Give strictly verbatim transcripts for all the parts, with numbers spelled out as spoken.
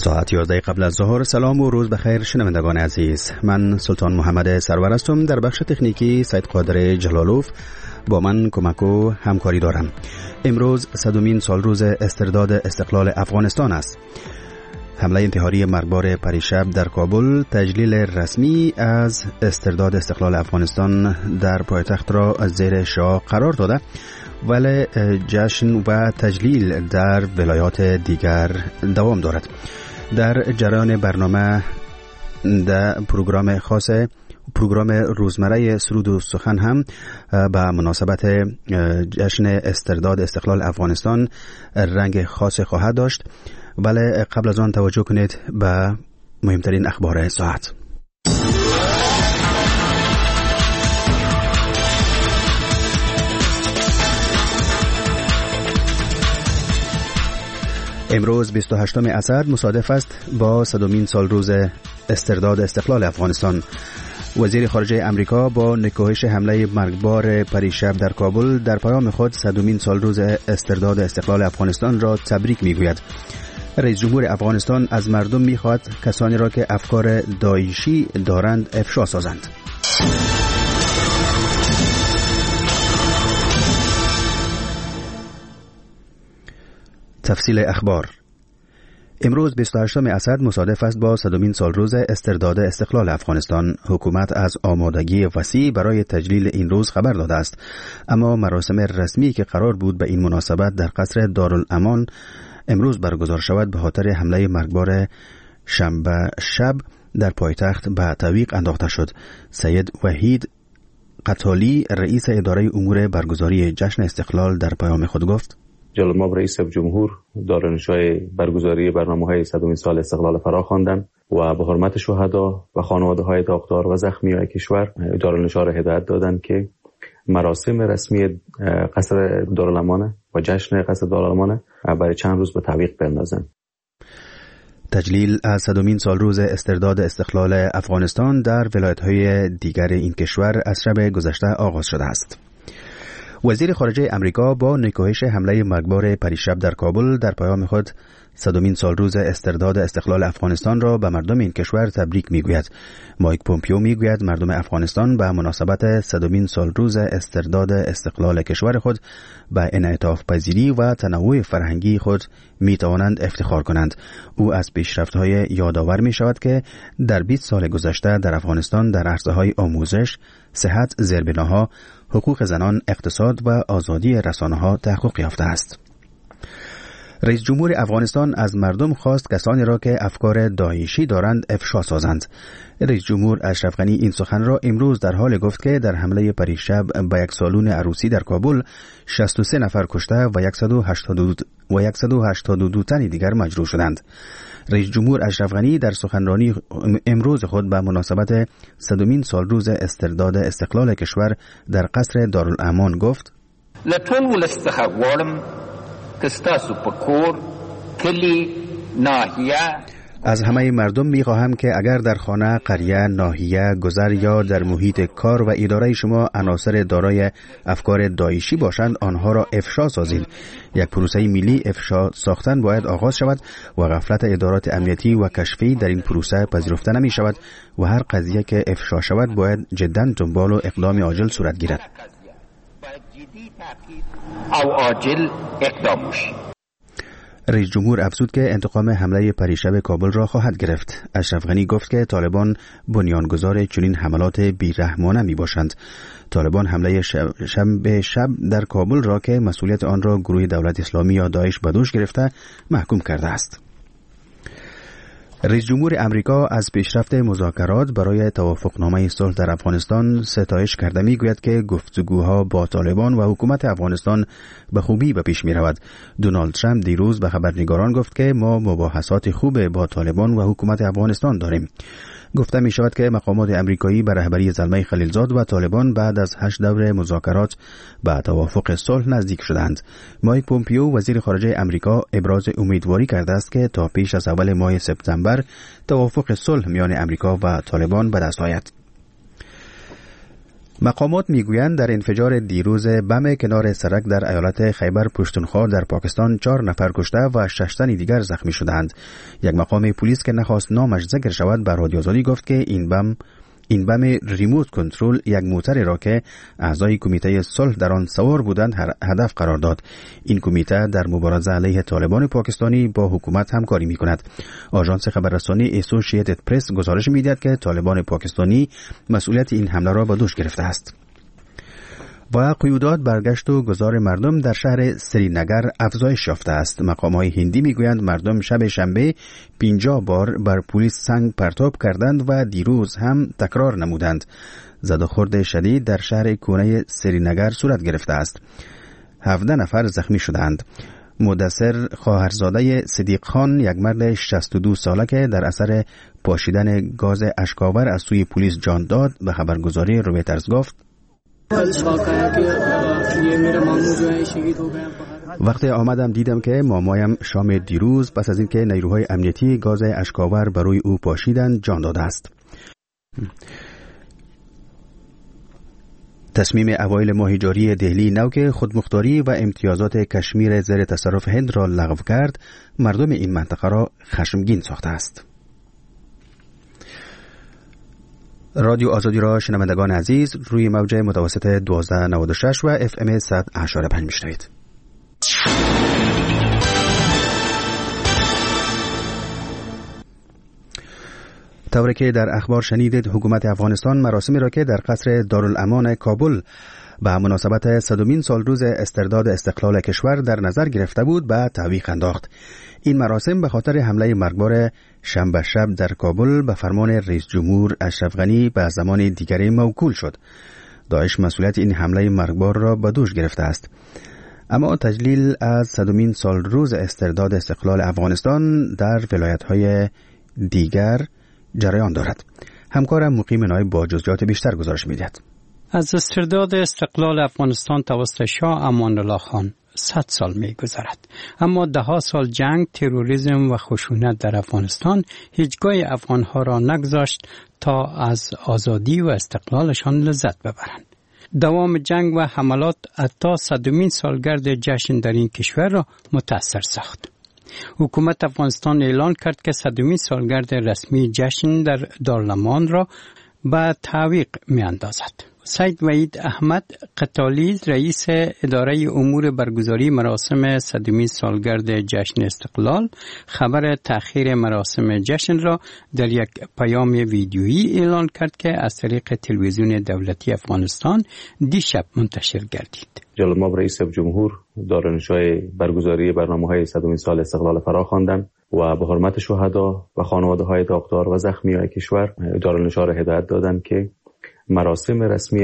ساعت یازده قبل از ظهر. سلام و روز بخیر شنوندگان عزیز. من سلطان محمد سرور هستم. در بخش تکنیکی سید قادر جلالوف با من کمک و همکاری دارم. امروز صدمین سال روز استرداد استقلال افغانستان است. حمله انتحاری مرگبار پریشب در کابل تجلیل رسمی از استرداد استقلال افغانستان در پایتخت را از زیر شاه قرار داده، ولی جشن و تجلیل در ولایات دیگر دوام دارد. در جریان برنامه در پروگرام خاص پروگرام روزمره سرود و سخن هم به مناسبت جشن استرداد استقلال افغانستان رنگ خاص خواهد داشت، ولی قبل از آن توجه کنید به مهمترین اخبار ساعت. امروز بیست و هشتم اسد مصادف است با صدمین سال روز استرداد استقلال افغانستان. وزیر خارجه امریکا با نکوهش حمله مرگبار پریشب در کابل در پیام خود صدمین سال روز استرداد استقلال افغانستان را تبریک میگوید. رئیس جمهور افغانستان از مردم میخواهد کسانی را که افکار داعشی دارند افشا سازند. تفصیل اخبار. امروز بیست و هشتم اسد مصادف است با صدمین سال روز استرداد استقلال افغانستان. حکومت از آمادگی وسیع برای تجلیل این روز خبر داده است، اما مراسم رسمی که قرار بود به این مناسبت در قصر دارالامان امروز برگزار شود به خاطر حمله مرگبار شنبه شب در پایتخت به تعویق انداخته شد. سید وحید قتالی رئیس اداره امور برگزاری جشن استقلال در پیام خود گفت: جناب رئیس جمهور دارالانشای برگزاری برنامه‌های صدمین سال استقلال فرا خواندند و به حرمت شهدا و خانواده‌های داغدار و زخمیان کشور دارالانشا را هدایت دادند که مراسم رسمی قصر دارالامان و جشن قصر دارالامان برای چند روز به تعویق بندازند. تجلیل از صدمین سال روز استرداد استقلال افغانستان در ولایت‌های دیگر این کشور از شب گذشته آغاز شده است. وزیر خارجه امریکا با نکوهش حمله مرگبار پریشب در کابل در پیام خود صدمین سال روز استرداد استقلال افغانستان را به مردم این کشور تبریک میگوید. مایک پومپیو میگوید مردم افغانستان به مناسبت صدمین سال روز استرداد استقلال کشور خود به انعطاف پذیری و تنوع فرهنگی خود می توانند افتخار کنند. او از پیشرفت‌های یادآور می شود که در بیست سال گذشته در افغانستان در عرصه‌های آموزش، صحت، زیربناها، حقوق زنان، اقتصاد و آزادی رسانه‌ها تحقق یافته است. رئیس جمهور افغانستان از مردم خواست کسانی را که افکار داعشی دارند افشا سازند. رئیس جمهور اشرف غنی این سخن را امروز در حال گفت که در حمله پریشب به یک سالن عروسی در کابل شصت و سه نفر کشته و صد و هشتاد و دو تن دیگر مجروح شدند. رئیس جمهور اشرف غنی در سخنرانی امروز خود به مناسبت صدمین سال روز استرداد استقلال کشور در قصر دارالامان گفت: لطول ولستخوارم کستاسو پکور کلی ناحیه از همه مردم می خواهم که اگر در خانه، قریه، ناحیه، گذر یا در محیط کار و اداره شما عناصر دارای افکار داعشی باشند آنها را افشا سازید. یک پروسه ملی افشا ساختن باید آغاز شود و غفلت ادارات امنیتی و کشفی در این پروسه پذیرفته نمی شود و هر قضیه که افشا شود باید جدا دنبال و اقدام عاجل صورت گیرد. او عاجل اقدام شد. رئیس جمهور افزود که انتقام حمله پریشب کابل را خواهد گرفت. اشرف غنی گفت که طالبان بنیانگذار چنین حملات بیرحمانه می باشند. طالبان حمله شب, شب, شب در کابل را که مسئولیت آن را گروه دولت اسلامی یا داعش به دوش گرفته محکوم کرده است. رئیس جمهور امریکا از پیشرفت مذاکرات برای توافقنامه صلح در افغانستان ستایش کرده میگوید که گفتگوها با طالبان و حکومت افغانستان به خوبی به پیش می رود. دونالد ترامپ دیروز به خبرنگاران گفت که ما مباحثات خوب با طالبان و حکومت افغانستان داریم. گفته می شود که مقامات امریکایی به رهبری زلمه خلیلزاد و طالبان بعد از هشت دور مذاکرات به توافق صلح نزدیک شدند. مایک پومپیو وزیر خارجه امریکا ابراز امیدواری کرده است که تا پیش از اول ماه سپتامبر توافق صلح میان امریکا و طالبان به دست آید. مقامات میگویند در انفجار دیروز بم کنار سرک در ایالت خیبر پشتونخوا در پاکستان چهار نفر کشته و شش تن دیگر زخمی شدند. یک مقام پلیس که نخواست نامش ذکر شود به رادیو آزادی گفت که این بم این بم ریموت کنترل یک موتر را که اعضای کمیته صلح در آن سوار بودند هدف قرار داد. این کمیته در مبارزه علیه طالبان پاکستانی با حکومت همکاری می‌کند. آژانس خبررسانی اسوسییتد پرس گزارش می‌دهد که طالبان پاکستانی مسئولیت این حمله را به دوش گرفته است. و قیودات برگشت و گذار مردم در شهر سرینگر افزایش یافته است. مقام‌های هندی میگویند مردم شب شنبه پنجاه بار بر پلیس سنگ پرتاب کردند و دیروز هم تکرار نمودند. زد و خورد شدید در شهر کونه سرینگر صورت گرفته است. هفده نفر زخمی شدند. مدثر خواهرزاده صدیق خان، یک مرد شصت و دو ساله که در اثر پاشیدن گاز اشک‌آور از سوی پلیس جان داد، به خبرگزاری رویترز گفت وقتی آمدم دیدم که مامایم شام دیروز پس از اینکه نیروهای امنیتی گاز اشک‌آور بر روی او پاشیدند جان داده است. تصمیم اوایل ماه جاری دهلی نو که خودمختاری و امتیازات کشمیر زیر تصرف هند را لغو کرد، مردم این منطقه را خشمگین ساخته است. رادیو آزادی را شنوندگان عزیز روی موج متوسط دوازده نود و شش و اف ام صد و هشت و پنج میشنوید. طوری که در اخبار شنیدید، حکومت افغانستان مراسمی را که در قصر دارالامان کابل به مناسبت صدمین سال روز استرداد استقلال کشور در نظر گرفته بود به تعویق انداخت. این مراسم به خاطر حمله مرگبار شنبه شب در کابل به فرمان رئیس جمهور اشرف غنی به زمان دیگری موکول شد. داعش مسئولیت این حمله مرگبار را به دوش گرفته است. اما تجلیل از صدمین سال روز استرداد استقلال افغانستان در ولایت‌های دیگر جریان دارد. همکارم مقیم نایب با جزئیات بیشتر گزارش می‌دهد. از استرداد استقلال افغانستان توسط شاه امان الله خان صد سال می‌گذرد، اما ده ها سال جنگ، تروریسم و خشونت در افغانستان هیچگاه افغان‌ها را نگذاشت تا از آزادی و استقلالشان لذت ببرند. دوام جنگ و حملات حتی صدمین سالگرد جشن در این کشور را متأثر ساخت. حکومت افغانستان اعلان کرد که صدمین سالگرد رسمی جشن در دارالامان را به تعویق می‌اندازد. سید وحید احمد قتالی، رئیس اداره امور برگزاری مراسم صدمین سالگرد جشن استقلال، خبر تأخیر مراسم جشن را در یک پیام ویدیویی اعلان کرد که از طریق تلویزیون دولتی افغانستان دیشب منتشر گردید. جلال ماب رئیس جمهور دارالانشای برگزاری برنامه‌های صدمین سال استقلال فرا خواندند و به حرمت شهدا و خانواده‌های داغدار و زخمیان کشور دارالانشا را هدایت دادند که مراسم رسمی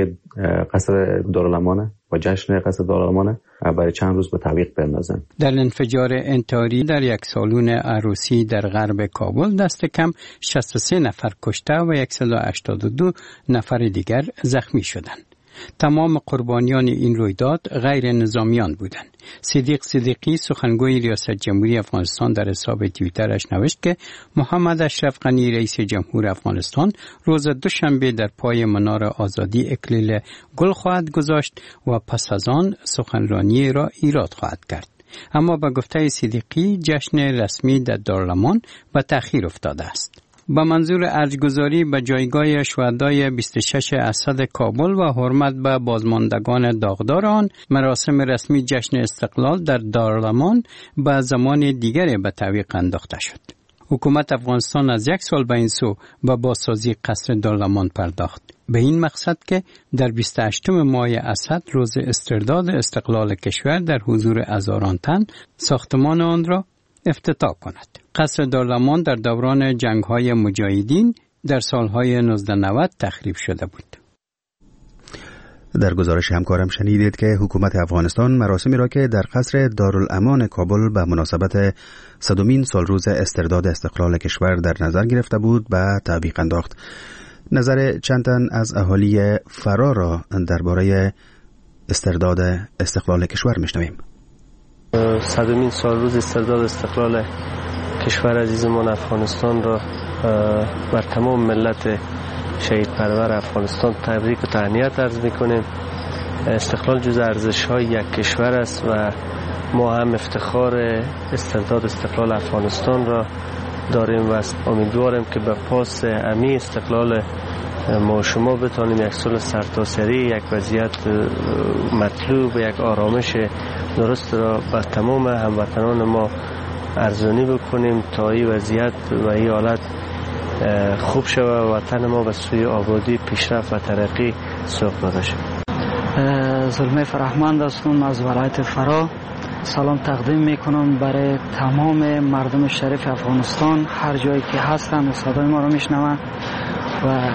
قصر دارالامان و جشن قصر دارالامان برای چند روز به تعویق بندازند. در انفجار انتحاری در یک سالن عروسی در غرب کابل دست کم شصت و سه نفر کشته و صد و هشتاد و دو نفر دیگر زخمی شدند. تمام قربانیان این رویداد غیر نظامیان بودند. صدیق صدیقی، سخنگوی ریاست جمهوری افغانستان، در حساب توییترش نوشت که محمد اشرف غنی رئیس جمهور افغانستان روز دوشنبه در پای منار آزادی اکلیل گل خواهد گذاشت و پس از آن سخنرانی را ایراد خواهد کرد. اما به گفته صدیقی جشن رسمی در دارالامان به تأخیر افتاده است. با منظور ارجگذاری به جایگاه شهدای بیست و شش اسد کابل و حرمت به بازماندگان داغدار آن، مراسم رسمی جشن استقلال در دارالامان به زمان دیگری به تعویق انداخته شد. حکومت افغانستان از یک سال به این سو به بازسازی قصر دارالامان پرداخت، به این مقصد که در بیست و هشتم ماه اسد روز استرداد استقلال کشور در حضور هزاران تن ساختمان آن را افتتاح کند. قصر دارالامان در دوران جنگ‌های مجاهدین در سالهای نوزده نود تخریب شده بود. در گزارش همکارم شنیدید که حکومت افغانستان مراسمی را که در قصر دارالامان کابل به مناسبت صدمین سال روز استرداد استقلال کشور در نظر گرفته بود به تعویق انداخت. نظر چند تن از اهالی فرا را درباره استرداد استقلال کشور میشنویم. صدمین سال روز استرداد استقلال کشور عزیزمان افغانستان را بر تمام ملت شهید پرور افغانستان تبریک و تهنیت عرض میکنیم. استقلال جز ارزش‌های یک کشور است و ما هم افتخار استرداد استقلال افغانستان را داریم و امیدواریم که به پاس امی استقلال ما شما بتانیم یک صلح سرتاسری، یک وضعیت مطلوب، یک آرامش درست را به تمام هموطنان ما ارزانی بکنیم تا این وضعیت و این حالت خوب شود و وطن ما به سوی آبادی، پیشرفت و ترقی سوق داده شود. زلمه فرهمند هستم از ولایت فرا. سلام تقدیم میکنم برای تمام مردم شریف افغانستان، هر جایی که هستند و صدای ما رو میشنوند و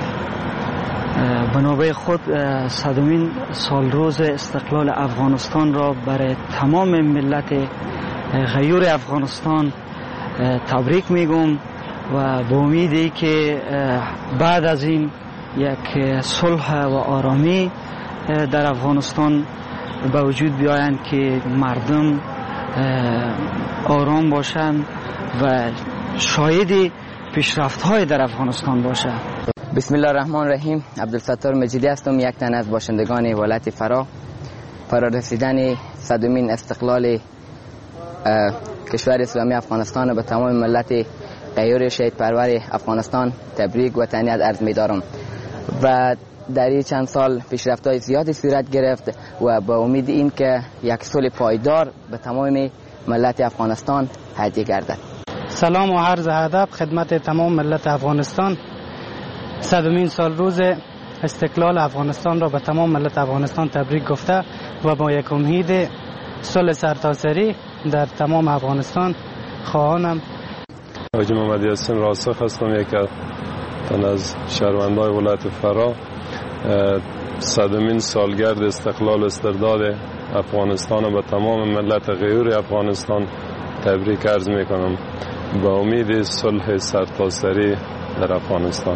به نوبه خود صدمین سال روز استقلال افغانستان را برای تمام ملت غیور افغانستان تبریک میگم و با امیدی که بعد از این یک صلح و آرامی در افغانستان به وجود بیایند که مردم آرام باشند و شاهد پیشرفت‌های در افغانستان باشند. بسم الله الرحمن الرحیم. عبدالستار مجیدی هستم، یک تن از باشندگان ولایت فرا. فرا رسیدن صدمین استقلال کشور اسلامی افغانستان به تمام ملت غیور شهید پرور افغانستان تبریک و تهنیت عرض می‌دارم و در این چند سال پیشرفت‌های زیادی صورت گرفت و با امید این که یک صلح پایدار به تمام ملت افغانستان هدیه گردد. سلام و عرض ادب خدمت تمام ملت افغانستان. صدمین سال روز استقلال افغانستان را به تمام ملت افغانستان تبریک گفته و با یک امید صلح سرتاسری در تمام افغانستان خواهانم. حاجی محمد یاسین راسخ هستم، یک تن از شهروندان ولایت فرا. صدمین سالگرد استقلال استرداد افغانستان به تمام ملت غیور افغانستان تبریک عرض میکنم با امید صلح سرتاسری در افغانستان.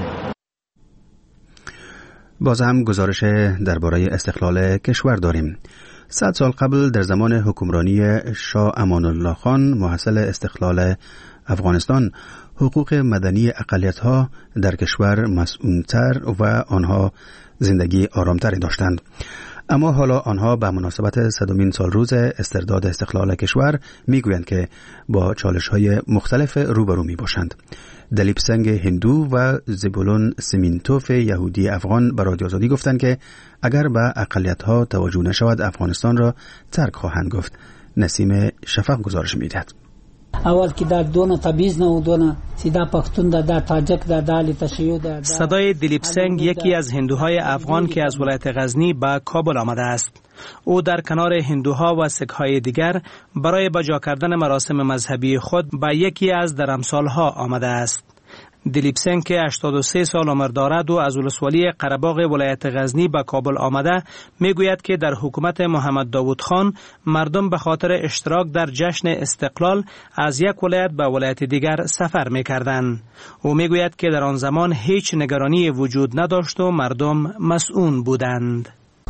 باز هم گزارش درباره استقلال کشور داریم. صد سال قبل در زمان حکمرانی شاه امان الله خان محصل استقلال افغانستان، حقوق مدنی اقلیت‌ها در کشور مسئول‌تر و آنها زندگی آرامتری داشتند. اما حالا آنها به مناسبت صدمین سال روز استرداد استقلال کشور میگویند که با چالش‌های مختلف روبرو میباشند. دلیپ سنگ هندو و زبولون سمینتوف یهودی افغان به رادیو آزادی گفتند که اگر به اقلیت‌ها توجه نشود افغانستان را ترک خواهند گفت. نسیم شفق گزارش می‌دهد. اول که در دونه تبعیض نه و دونه سیدا پختون ده در تاجک ده دالی تشیع ده. صدای دلیپ سنگ یکی از هندوهای افغان که از ولایت غزنی به کابل آمده است. او در کنار هندوها و سک‌های دیگر برای بجا کردن مراسم مذهبی خود به یکی از درمسال‌ها آمده است. دلیپ سنگ که هشتاد و سه سال عمر دارد و از ولسوالی قره‌باغ ولایت غزنی به کابل آمده، میگوید که در حکومت محمد داوود خان مردم به خاطر اشتراک در جشن استقلال از یک ولایت به ولایت دیگر سفر می‌کردند. او میگوید که در آن زمان هیچ نگرانی وجود نداشت و مردم مسئول بودند.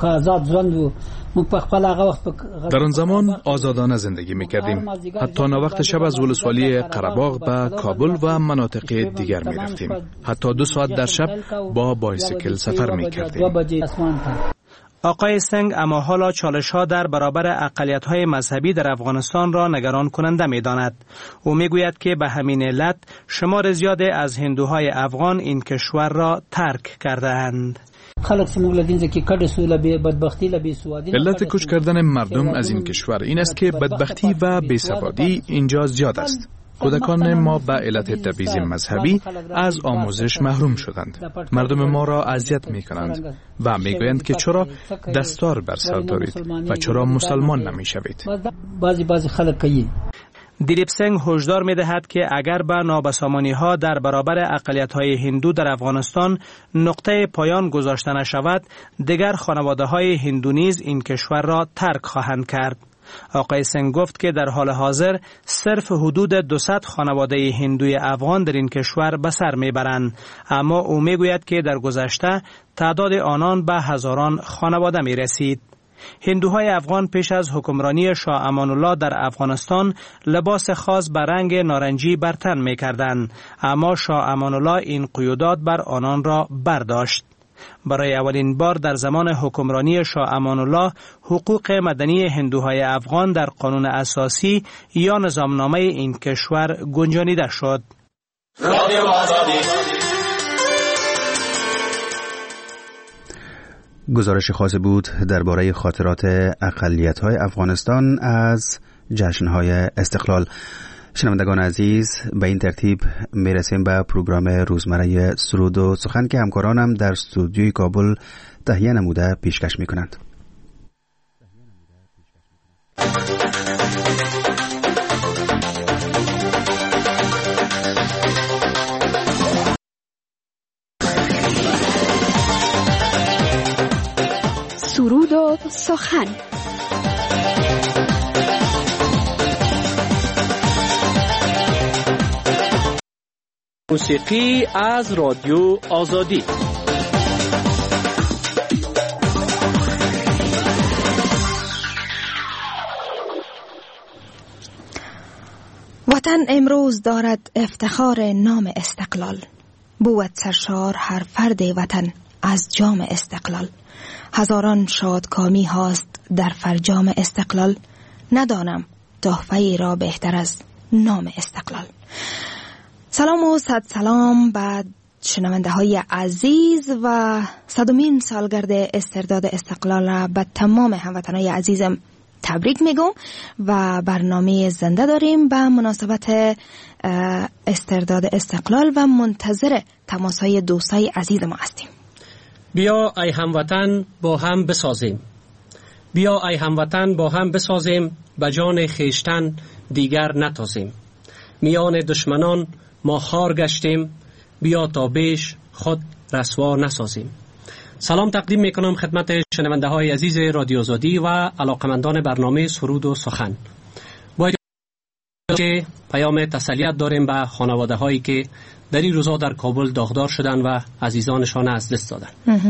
در آن زمان آزادانه زندگی می‌کردیم. حتی وقت شب از ولسوالی قره‌باغ به کابل و مناطق دیگر می‌رفتیم. حتی دو ساعت در شب با بایسیکل سفر می‌کردیم. آقای سنگ اما حالا چالش‌ها در برابر اقلیت‌های مذهبی در افغانستان را نگران کننده می‌داند. او می‌گوید که به همین علت شمار زیادی از هندوهای افغان این کشور را ترک کرده‌اند. علت کوچ کردن مردم از این کشور این است که بدبختی و بیسوادی اینجا زیاد است. کودکان ما به علت تبعیض مذهبی از آموزش محروم شدند. مردم ما را اذیت می کنند و می گویند که چرا دستار بر سر دارید و چرا مسلمان نمی شوید. دلیپ سنگ هشدار می دهد که اگر به نابسامانی ها در برابر اقلیت های هندو در افغانستان نقطه پایان گذاشته نشود، دیگر خانواده های هندو نیز این کشور را ترک خواهند کرد. آقای سنگ گفت که در حال حاضر صرف حدود دویست خانواده هندوی افغان در این کشور به سر میبرند، اما او میگوید که در گذشته تعداد آنان به هزاران خانواده می رسید. هندوهای افغان پیش از حکمرانی شاه امان الله در افغانستان لباس خاص به رنگ نارنجی بر تن می‌کردند، اما شاه امان الله این قیودات بر آنان را برداشت. برای اولین بار در زمان حکمرانی شاه امان الله حقوق مدنی هندوهای افغان در قانون اساسی یا نظامنامه این کشور گنجانیده شد. گزارش خاصی بود درباره خاطرات اقلیت‌های افغانستان از جشن‌های استقلال. شنوندگان عزیز، به این ترتیب میرسیم به پروگرام روزمره سرود و سخن که همکارانم در استودیوی کابل تهیه نموده پیشکش میکنند. سرود و سخن. موسیقی از رادیو آزادی. وطن امروز دارد افتخار نام استقلال. بود سرشار هر فرد وطن از جام استقلال. هزاران شادکامی هاست در فرجام استقلال. ندانم تحفه‌ای را بهتر از نام استقلال. سلام و صد سلام بعد شنونده های عزیز و صدمین سالگرد استرداد استقلال را به تمام هموطنای عزیزم تبریک میگم و برنامه زنده داریم به مناسبت استرداد استقلال و منتظر تماسهای دوستای عزیز ما هستیم. بیا ای هموطن با هم بسازیم، بیا ای هموطن با هم بسازیم، به جان خیشتن دیگر نتازیم. میان دشمنان ما خار گشتیم، بیا تا بیش خود رسوا نسازیم. سلام تقدیم میکنم خدمت شنونده های عزیز رادیو آزادی و علاقمندان برنامه سرود و سخن. باید که پیام تسلیت داریم به خانواده هایی که در این روزا در کابل داغدار شدن و عزیزانشان از دست دادن.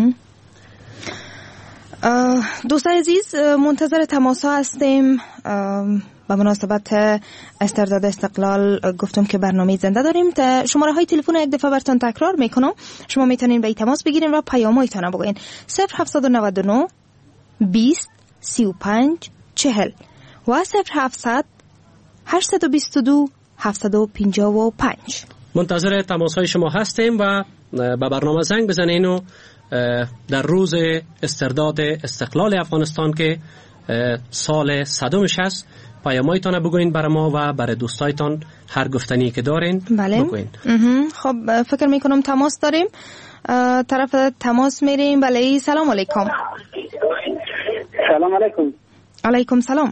دوستان عزیز منتظر تماس ها هستیم. به مناسبت استرداد استقلال گفتم که برنامه زنده داریم. شماره های تلفن یک دفعه براتون تکرار میکنم. شما میتونین به تماس بگیرین و پیام‌هایتون بگین. صفر هفتصد و نود و نه بیست سی و پنج چهل و صفر هفتصد هشتصد و بیست و دو هفتصد و پنجاه و پنج. منتظر تماس های شما هستیم و به برنامه زنگ بزنین و در روز استرداد استقلال افغانستان که سال صدمش هست پیامایتان بگوین برای ما و برای دوستایتان هر گفتنی که دارین بله. بگوین. خب فکر میکنم تماس داریم. طرف تماس میریم. بله سلام علیکم. سلام علیکم. علیکم سلام.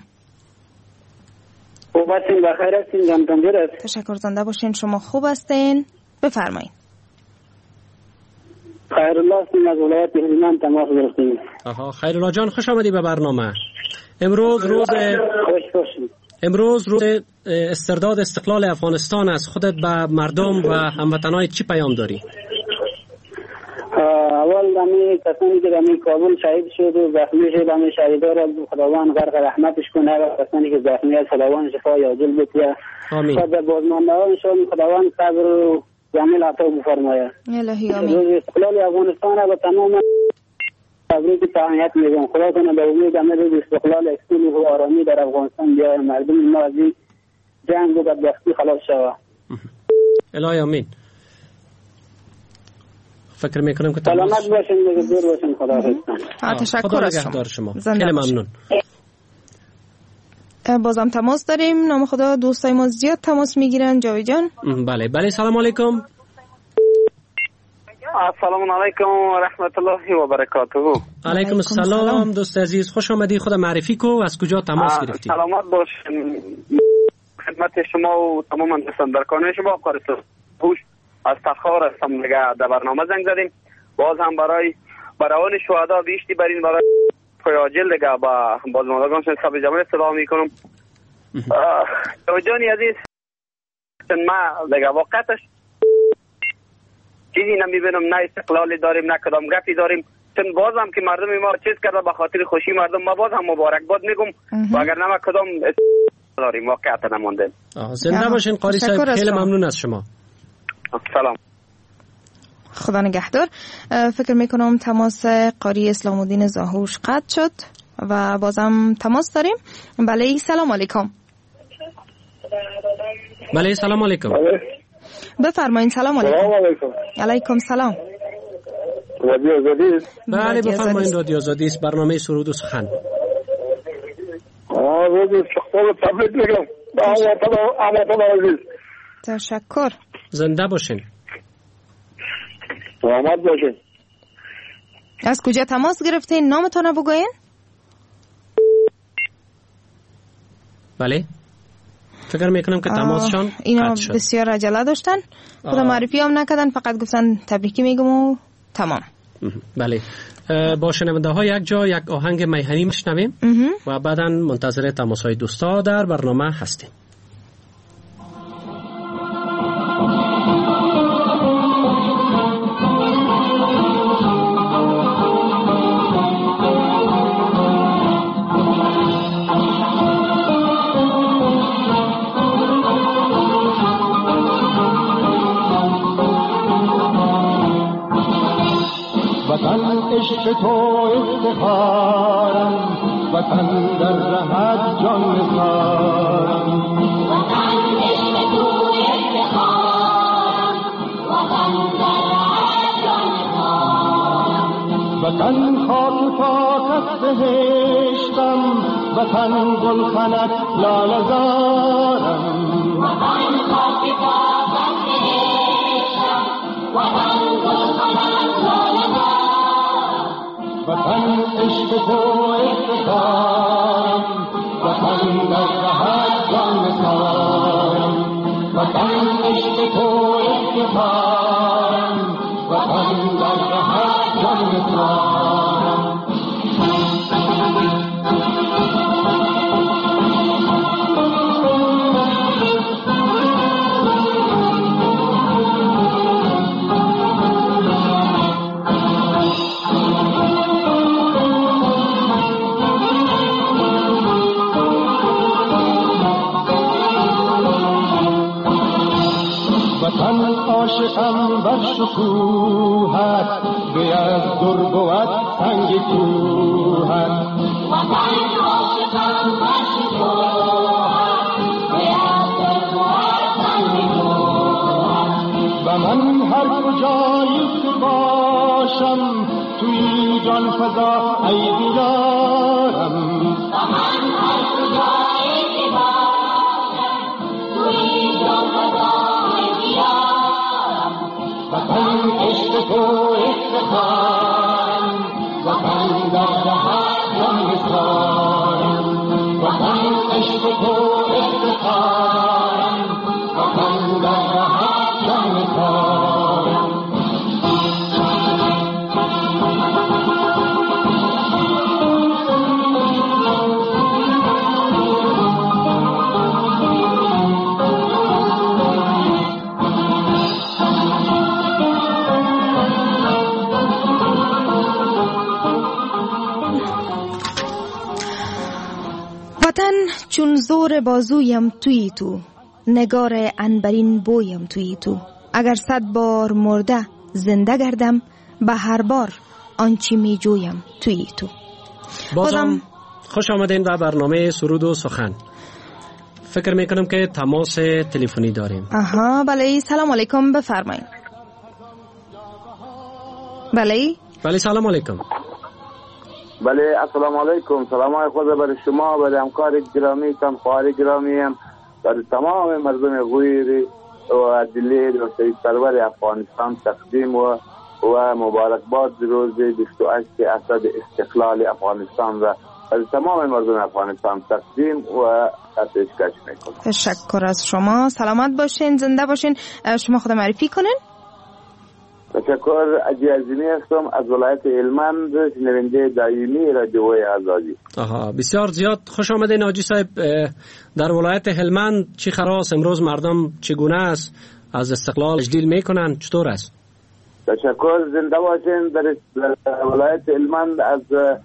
خوب هستین؟ بخیر هستین؟ جانتان جور است؟ تشکر زنده باشین. شما خوب هستین؟ بفرمایید. خیرالله هستیم از ولایت هلمند تماس گرفتیم. آها خیرالله جان خوش آمدی به برنامه. امروز روز خوش باشین. امروز روز استرداد استقلال افغانستان است. خودت به مردم و هموطنای چی پیام داری؟ اول دمی کسانی که دمی کابل شهید شد و زخمی شد دمی شهیدا را خداوند غرق رحمتش کنه و کسانی که زخمی از خداوند شفای عاجل بده. آمین. و به بازماندگانشان خداوند صبر و جمیل عطا بفرماید. الهی آمین. روز استقلال افغانستان را به تمام تبریک تهنیت میگم. خدا کنه به امید همه روز استقلال صلح و آرامی در افغانستان بیاید، مردم ما از این جنگ و بدبختی خلاص شود. الهی آمین. فکر میکنم که سلامت باشین، دور باشین. خدا حافظ. تشکر از شما. خیلی ممنون. بازم تماس داریم. نام خدا دوستای ما زیاد تماس میگیرن. جاوید جان. بله بله سلام علیکم. السلام علیکم و رحمت الله و برکاته. علیکم السلام دوست عزیز، خوش آمدی. خود معرفی کو، از کجا تماس گرفتی؟ سلامت باشین. خدمت شما و تمام پسندرکان شما قارسو خوش از تخار هستم دیگه. در برنامه زنگ زدیم باز هم برای برایان شهدا بیشتی برین برای فیاجل دیگه با بازماندگان شب جمعه سلام میکنم. جانی عزیز ما دیگه واقعتش چیزی نمیبینم، نه استقلالی داریم نه کدام گپی داریم. چون باز هم که مردم ما چیز کرده به خاطر خوشی مردم، ما باز هم مبارکباد میگم و اگر نه ما کدام داریم واقعا نمونده. زنده باشین قاری صاحب، خیلی ممنون از شما. سلام. خدا نگهدار. فکر میکنم تماس قاری اسلام الدین زاهوش قطع شد و بازم تماس داریم. بله سلام علیکم. بله سلام علیکم. بفرمایید. سلام علیکم. سلام علیکم. علیکم سلام. رادیو آزادی است؟ بله بفرمایید، رادیو آزادی است، برنامه سرود و سخن. آه رادیو شخصا تبریک میگم. هموطن عزیز. تشکر. زنده باشین. سلامت باشین. از کجا تماس گرفتین؟ نامتون رو بگوین؟ بله فکر میکنم که تماسشان اینا بسیار عجله داشتن، خدا معرفی هم نکردن، فقط گفتن تبریکی میگم و تمام. بله با شنونده ها یک جا یک آهنگ میهنی میشنویم و بعدا منتظر تماس های دوستا در برنامه هستیم. عشق تو افتخارم، وطن در رهت جان نثارم. وطن عشق تو افتخارم، وطن در رهت جان نثارم. وطن خاک پاک است بهشتم، وطن گلخنت لاله زارم. وطن خاک پاک است بهشتم، وطن گلخنت لاله زارم. وطن عشق تو افتخارم، وطن در رهت جان نثارم. وطن عشق تو افتخارم، وطن در رهت جان نثارم. وطن عاشقم بر شکوهت، به از در بود سنگ کوهت. وطن عاشقم بر شکوهت، به از در بود سنگ کوهت. و من هر کجایی که باشم، توی جان فضا ای دیدارم. و من هر کجایی که باشم، توی جان فضا وطن عشق تو افتخارم، وطن در رهت جان نثارم. وطن عشق تو افتخارم، وطن در رهت جان نثارم. وطن چون زور بازویم توی تو، نگار عنبرین بویم توی تو. اگر صد بار مرده زنده گردم، به هر بار آنچی می جویم توی تو. بازم خوش آمدین به برنامه سرود و سخن. فکر میکنم که تماس تلفنی داریم. آها بله سلام علیکم، بفرمایید. بله بله سلام علیکم. بله السلام علیکم. سلام های خود برای شما، برای همکار گرامی تان خواهر گرامی هم، برای تمام مردم غویر و دلیل و سید سرور افغانستان تقدیم و و مبارکباد روز بیست و هشت اسد استقلال افغانستان و برای تمام مردم افغانستان تقدیم و پیشکش میکنم. تشکر از شما، سلامت باشین، زنده باشین. شما خود معرفی کنین. تشکر. اجی عظیمی هستم از ولایت هلمند، شنونده دائمی رادیو آزادی. آها بسیار زیاد خوش آمدین حاجی صاحب. در ولایت هلمند چی خراس امروز مردم چگونه است از استقلال تجلیل میکنن، چطور است؟ تشکر، زنده باشین. در ولایت هلمند از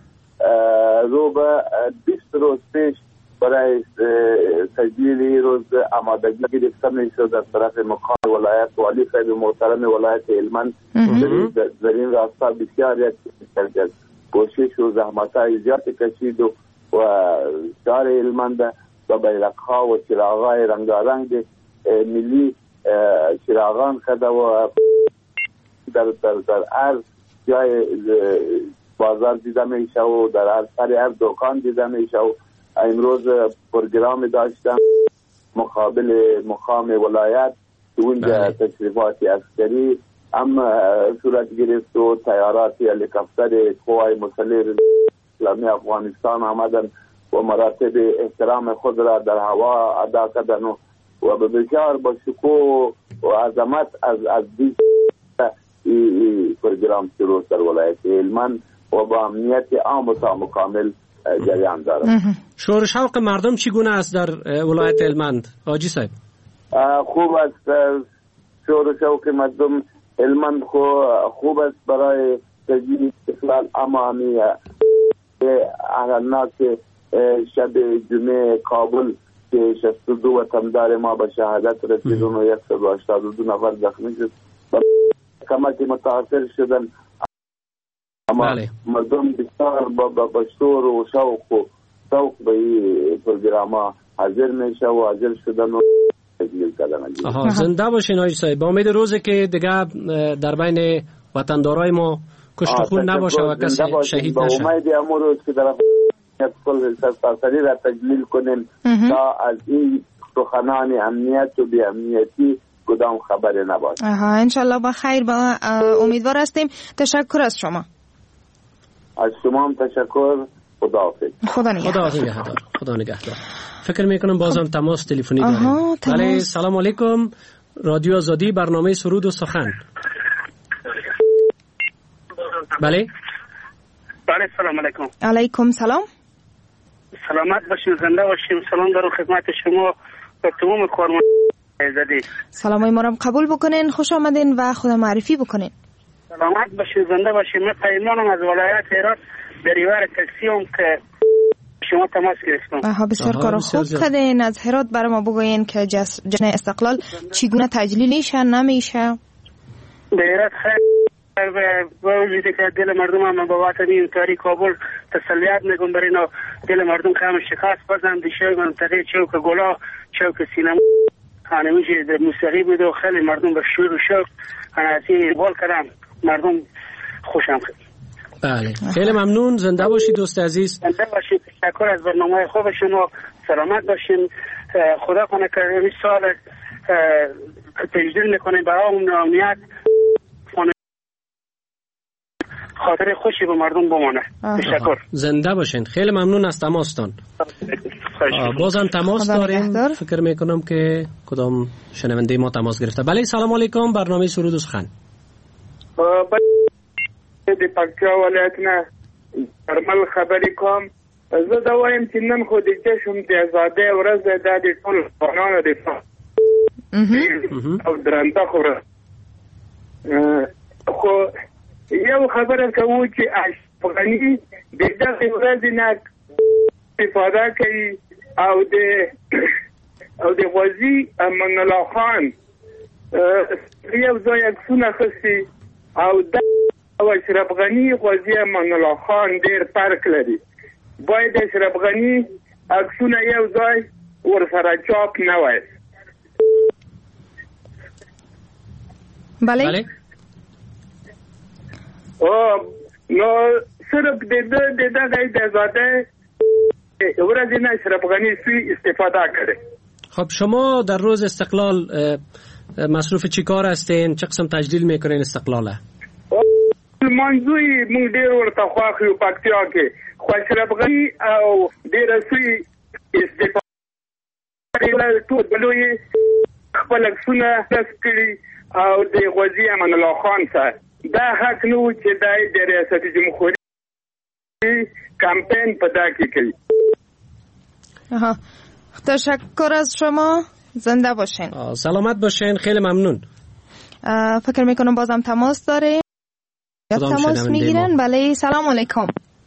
رو به بیست روز پیش برای تجلیل روز آمادگی گرفته میشد از طرف مقام ولایت والی صاحب محترم ولایت هلمند. در این راستا بسیار یک کوشش و زحمت‌های زیادی کشید و شهر هلمند و بیرق‌ها و چراغ‌های رنگارنگ ملی چراغان کرده و در در در هر جای بازار دیده میشه و در هر سر هر دکان دیده میشه و امروز پروگرام داشتم مقابل مقام ولایت اونجا تشریفات عسکری هم صورت گرفت و تیارات هلیکوپتر قوای مسلح اسلامی افغانستان آمدن و مراتب احترام خود را در هوا ادا کردن و و بسیار با شکوه و عظمت از از دیش ای پروگرام شروع در ولایت هلمند و با امنیت عام و مکمل جریان دارد. شور شوق مردم چگونه است در ولایت هلمند حاجی صاحب؟ خوب است. شور شوق مردم هلمند خوب است برای تجلیل استقلال. اما همی اهلناک شب جمعه کابل که شصت و دو وطندار ما به شهادت رسیدن و صد و هشتاد و دو نفر زخمی شد کمکی متاثر شدن. اما بله. مردم بسیار با, با, با شور و شوق و شوق به این پروگرام ها حاضر میشه و حاضر شدن و تجلیل کردن. آها زنده باشین حاج صاحب. با امید روزی که دیگه در بین وطندارای ما کشت خون نباشه و کسی شهید نشه. با امید امور روز که در کل سرسری را تجلیل کنیم تا از این سخنان امنیت و بی امنیتی کدام خبری نباشه. آها انشالله با خیر. با امیدوار هستیم. تشکر از شما. از شما هم تشکر. خداحافظ. خدا نگهدار. خدا نگهدار. فکر میکنم بازم تماس تلفنی داریم. بله سلام علیکم. رادیو آزادی برنامه سرود و سخن. بله بله سلام علیکم. علیکم سلام. سلامت باشین، زنده باشین. سلام دارم خدمت شما و تمام کارمندان. سلامای ما رو قبول بکنین. خوش آمدین و خود معرفی بکنین. سلامت باشین، زنده باشین. من پیمانم از ولایت هرات بریوار کلسیوم که شما تماس گرفتم. آها بسیار کار خوب کردین. از هرات برای ما بگوین که جشن استقلال چگونه تجلیل میشه نمیشه؟ به هرات خیر با وجودی که دل مردم هم با وقت این کاری کابل تسلیت میگم برای اینا دل مردم که هم شکست بزن دیشه منطقه چوک گلا چوک سینما خانمیشه در موسیقی بود و خیلی مردم به شور و شوق هنرسی بال کردن. مردم خوشم خیلی. بله خیلی ممنون. زنده باشید دوست عزیز. زنده باشید. تشکر از برنامه خوبشون و سلامت باشین. خدا کنه که این سال تجلیل میکنه برای اون امنیت خاطر خوشی به مردم بمانه. تشکر. زنده باشین. خیلی ممنون از تماستان. بازم تماس داریم. فکر میکنم که کدام شنونده ما تماس گرفته. بله سلام علیکم. برنامه سرود و سخن. د پکتیا ولایت نه درمل خبرې کوم. زه دا وایم چې نن خو د جشن د ازادۍ ورځ ده، د ټولو افغانانو دفاع او درنده خوره. خو یو خبره کوو چې افغاني د دغې ورځې نه استفاده کوي او د او د غازي امان الله خان یو ځای عکسونه اخیستي او د او اشرف غنی غازی امان الله خان ډیر فرق لري. باید اشرف غنی عکسونه یو ځای ورسره چاپ نه وای. بله او نو صرف د د د د د زاده ورځ نه اشرف غنی سوی استفاده کړي. خب شما در روز استقلال مصروف چی کار هستین؟ چه قسم تجلیل میکنین استقلاله؟ منځوي مونږ ډېر ورته خواخ یو پکتیا کې خو اشرف غني او ډېر سوی استفاده ټول بلوي خپل عکسونه نصب کړي او د غازي امان الله خان سره دا حق نه و چې دای د ریاست جمهوریت کمپین په دا کې کوي. آها تشکر از شما. زنده باشین. سلامت باشین. خیلی ممنون. فکر میکنم بازم تماس داره یا تماس میگیرن. بله سلام علیکم،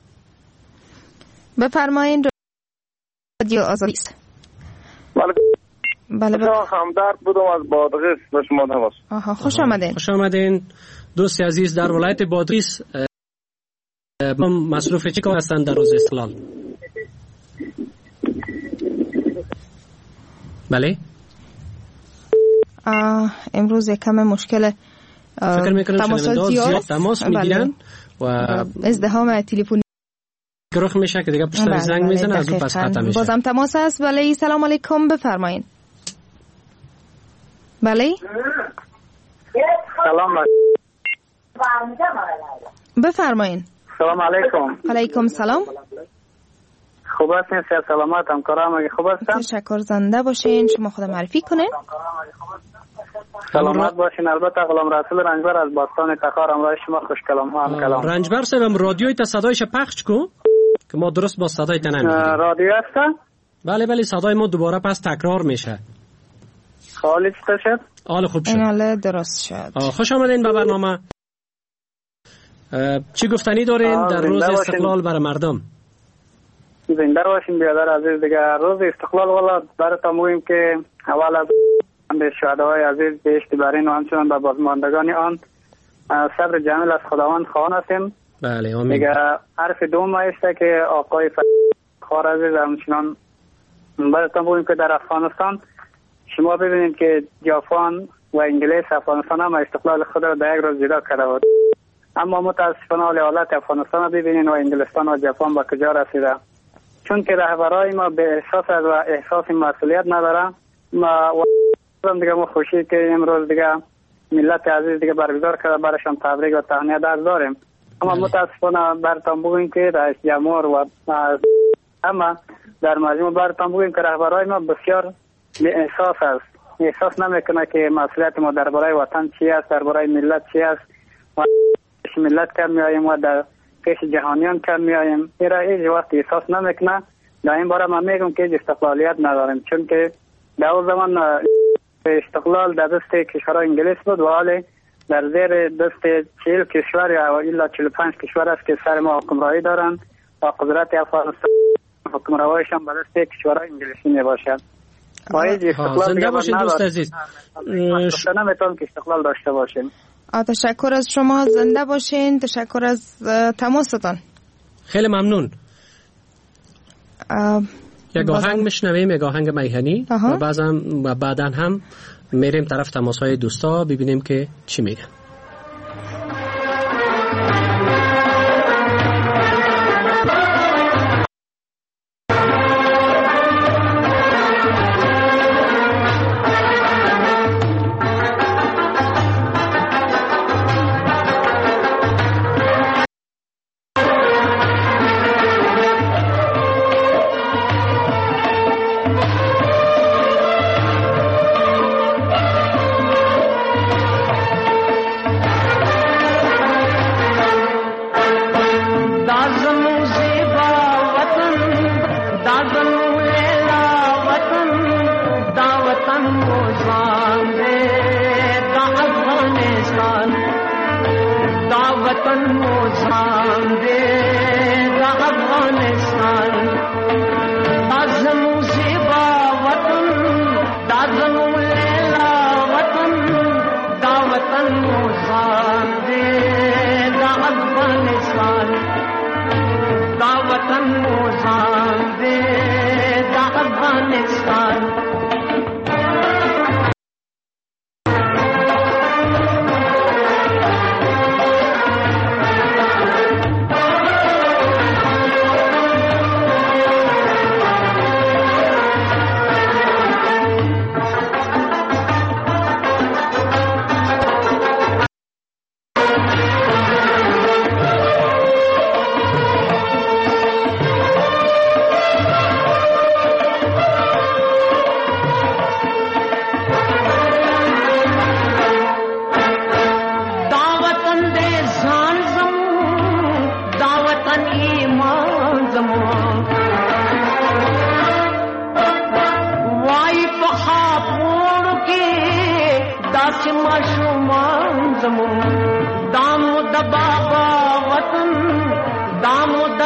بفرمایید. رادیو آزادی است. بله بله بله همدرد بودم از بادغیس به شما تماس. آها خوش آمدین. خوش آمدین دوست عزیز در ولایت بادغیس. مصروف چی کار هستند در روز استقلال؟ بله امروز کم مشکل فکر میکنم شنونده زیاد تماس میگیرن و ازدحام تلفنی گروه میشه که دیگه پشت زنگ میزنه از اون پس قطع میشه. بازم تماس هست. بله سلام علیکم، بفرمایید. بله سلام بفرمایید. سلام علیکم. علیکم سلام. خوب هستین؟ سلامت سلامت همکارام اگه خوب هستن؟ تشکر، زنده باشین. شما خود معرفی کنین. سلامت باشین. البته غلام رسول رنجبر از باستان تخار همراه شما خوش کلام هم کلام. رنجبر صاحب رادیوی تا صدایش پخش کو که ما درست با صدای تا نمیگیریم. رادیو هست؟ بله بله صدای ما دوباره پس تکرار میشه. حالت چطور شد؟ حال خوب شد. حال درست شد. خوش آمدین به برنامه. چی گفتنی دارین در روز استقلال برای مردم؟ زنده باشین بیادر عزیز. دیگه روز استقلال والا براتون میگیم که اول از به شهداهای عزیز به اشتبارین و همچنان به بازماندگان آن صبر جمیل از خداوند خواهان هستیم. بله آمین. دیگه حرف دوم است که آقای خار عزیز همچنان براتون میگیم که در افغانستان شما ببینید که ژاپن و انگلیس افغانستان هم استقلال خود را در یک روز جدا کرده بود، اما متاسفانه حالت افغانستان را ببینید و انگلستان و ژاپن به کجا رسیده. چون که رهبرای ما به احساس و احساس مسئولیت ندارن. ما و دیگه ما خوشی که امروز دیگه ملت عزیز دیگه برگزار کرده برشان تبریک و تهنیت عرض داریم. اما متاسفانه برتان بگوییم که رئیس جمهور و اما در مجموع برتان بگوییم که رهبرای ما بسیار به احساس است. احساس نمیکنه که مسئولیت ما درباره وطن چی است، درباره ملت چی است. ما ملت کم میاییم و در پیش جهانیان کم میاییم. ایرا هیچ وقت احساس نمیکنه. در این باره من میگم که استقلالیت نداریم، چون که در اون زمان استقلال در دست کشورهای انگلیس بود و حالی در زیر دست چهل کشور یا الا چهل و پنج کشور است که سر ما حکمرانی دارند و قدرت افغانستان حکمرانیشان به دست کشورهای انگلیسی میباشد. با هیچ استقلال زنده باشین دوست عزیز. نمیتونم که استقلال داشته باشیم. تشکر از شما، زنده باشین. تشکر از تماستان. خیلی ممنون. یک آهنگ میشنویم، یک آهنگ میهنی و بعضم و بعدا هم میریم طرف تماسهای دوستا ببینیم که چی میگن.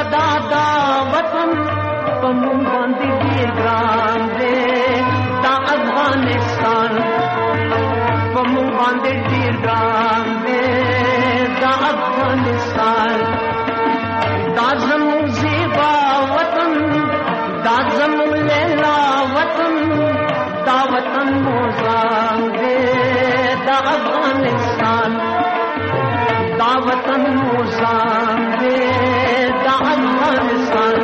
دادا وطن پمون باندې ډیر ګران دی دا افغانستان پمون باندې ډیر ګران دی دا افغانستان دا زموږ زیبا وطن دا زموږ لیلا وطن دا وطن موزان دی دا افغانستان دا وطن موزان دی دا افغانستان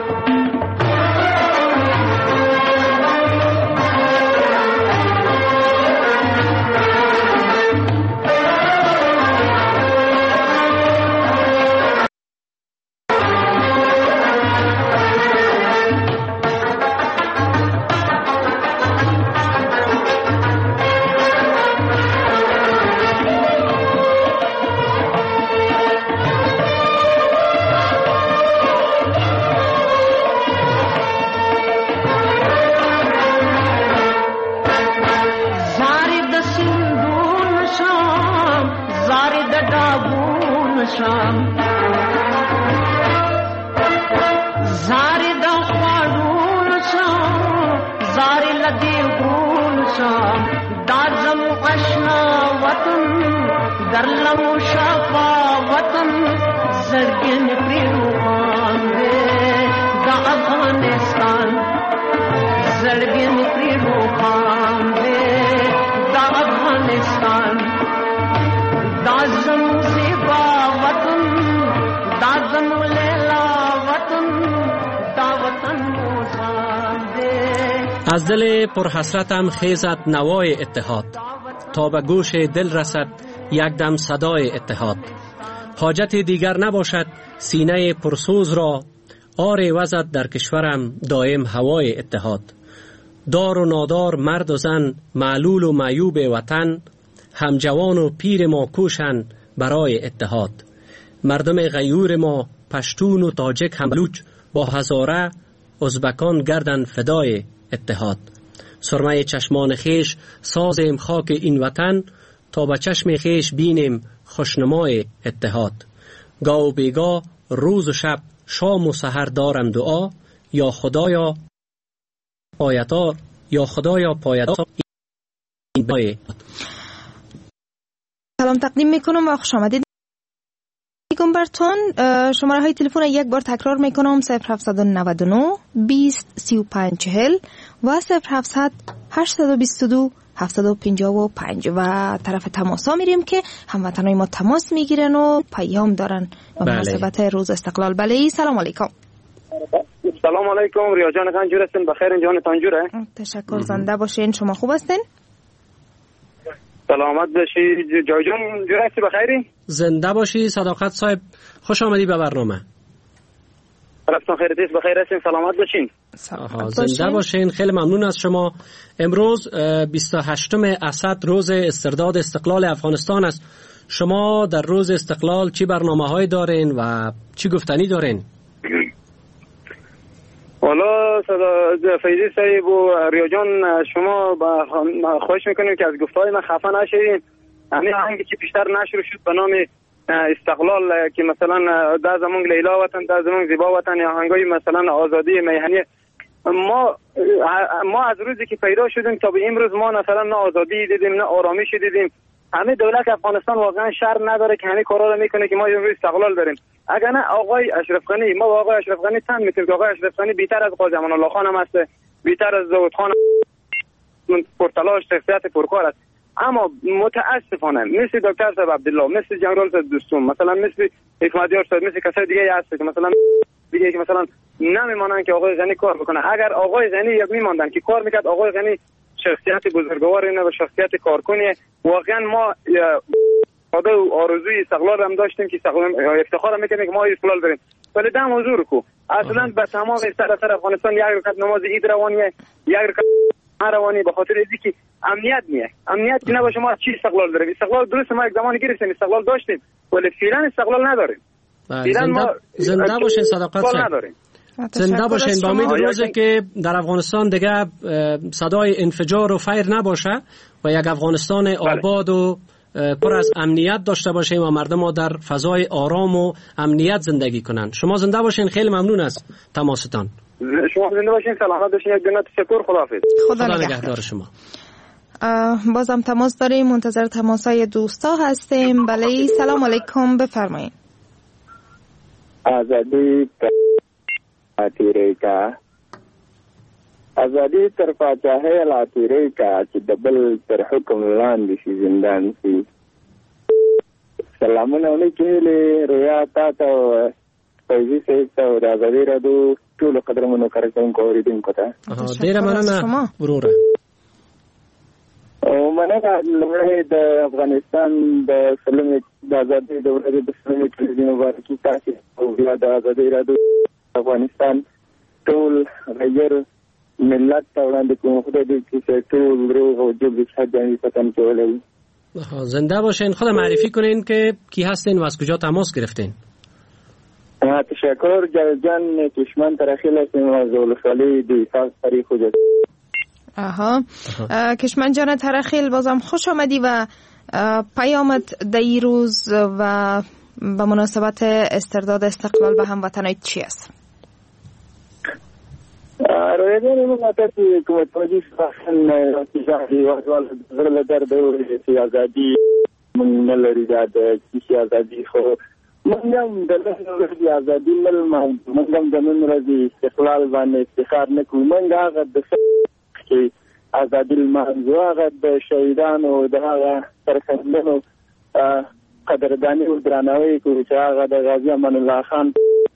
از دل پرحسرتم خیزد نوای اتحاد تا به گوش دل رسد یک دم صدای اتحاد. حاجت دیگر نباشد سینه پرسوز را، آر وزد در کشورم دائم هوای اتحاد. دار و نادار، مرد و زن، معلول و معیوب وطن، هم جوان و پیر ما کوشن برای اتحاد. مردم غیور ما پشتون و تاجک هم بلوچ با هزاره ازبکان گردن فدای اتحاد. سرمه چشمان خیش سازیم خاک این وطن تا به چشم خیش بینیم خوشنمای اتحاد. گاه و بیگاه روز و شب شام و سحر دارم دعا، یا خدایا پایدار یا خدایا پایدار این بای. سلام تقدیم میکنم و خوش آمدید میگم برتون. شماره های تلفن یک بار تکرار میکنم: صفر هفتصد و نود و نه بیست سی و پنج چهل و صفر هفتصد هشتصد و بیست و دو هفتصد و پنجاه و پنج. و طرف تماس ها میریم که هموطنای ما تماس میگیرن و پیام دارن به مناسبت روز استقلال. بله، سلام علیکم. سلام علیکم. ریا جان خنجور هستین؟ بخیر؟ جان تانجوره؟ تشکر. زنده باشین. شما خوب هستین؟ سلامت باشی. جای جان جور هستی؟ بخیری؟ زنده باشی صداقت صاحب. خوش آمدی به برنامه. رفتان خیرتیست؟ بخیر هستین؟ سلامت باشین. زنده باشین. خیلی ممنون از شما. امروز بیست و هشتم اسد روز استرداد استقلال افغانستان است. شما در روز استقلال چی برنامه های دارین و چی گفتنی دارین؟ والا فیضی صاحب و ریا جان، شما خواهش میکنیم که از گفتهای من خفه نشید. همین آهنگی که پیشتر نشر شد به نام استقلال که مثلا در زمان لیلا وطن، در زمان زیبا وطن، یا آهنگای مثلا آزادی میهنی، ما ما از روزی که پیدا شدیم تا به امروز ما مثلا نه آزادی دیدیم نه آرامش دیدیم. همه دولت افغانستان واقعا شر نداره که همه کارا رو میکنه که ما امروز استقلال داریم. اگر نه آقای اشرف غنی، ما با آقای اشرف غنی تن میتونیم که آقای اشرف غنی بیشتر از قاضی امان الله خان هم است، بیشتر از داوود خان پرتلاش، شخصیت پرکار است. اما متاسفانه مثل دکتر صاحب عبدالله، مثل جنرال صاحب دوستون، مثلا مثل حکمتیار صاحب، مثل کسای دیگه هست که مثلا دیگه که مثلا نمیمانن که آقای غنی کار بکنه. اگر آقای غنی یک میماندن که کار میکرد، آقای غنی شخصیت بزرگواری نه و شخصیت کارکنی، واقعا ما خدا و آرزوی استقلال هم داشتیم که افتخار میکنیم که ما استقلال داریم. ولی دم حضور کو اصلا به تمام سراسر افغانستان یک رکعت نماز عید روانیه، یک رکعت روانی، به خاطر اینکه که امنیت نیه. امنیت که نباشه ما چی استقلال داریم؟ استقلال درست ما یک زمانی گرفتیم، استقلال داشتیم ولی فعلا استقلال نداریم. فعلا ما زنده باشین صداقت نداریم. زنده باشین. با امید روزی که در افغانستان دیگه صدای انفجار و فیر نباشه و یک افغانستان آباد و پر از امنیت داشته باشیم و مردم ما در فضای آرام و امنیت زندگی کنند. شما زنده باشین، خیلی ممنون از تماستان. شما زنده باشین، سلامت باشین، یک دنیا تشکر، خداحافظ. خدا نگهدار شما. بازم تماس داریم، منتظر تماسای دوستا هستیم. بله سلام علیکم، بفرمایید. آزادی تر تیرې کا آزادی تر پاچاهۍ لا تیرې کا چې د بل تر حکم لاندې شي زندان شي. سلامونه ولیکې ریا تا ته فیضي صاحب ته او د آزادي راډیو ټولو قدرمنو کارکوونکو اورېدونکو ته ډېره مننه وروره. او مننه لومړی د افغانستان د سلمې د آزادۍ د ورځې د سلمې کلي مبارکي تاسې او بیا د آزادۍ راډیو افغانستان ټول غیر ملت ته وړاندې کوم. خدای دې چې ټول روغ او جوړ صحت جانبی پتن کولی. زنده باشین. خود معرفی کنین که کی هستین و از کجا تماس گرفتین؟ تشکر جان کشمن ترخیل هستیم از ولسوالی دیفاق تاریخ و جد. آها کشمن جان ترخیل، بازم خوش آمدی و پیامت در این روز و به مناسبت استرداد استقلال به هموطنان چی است؟ رویدان مقاطعی کمتوجی سخن تجاهی وحوال غرل درد و سیازادی من نلری داد کسی آزادی خو منگم دلش رضی آزادی مل منگم دنون رضی استقلال بان افتخار نکو منگ آغا دفع که آزادی المنزو آغا د شهیدان و د آغا ترکندن و قدردانی و درانوی کو چې آغا د غازی امان الله خان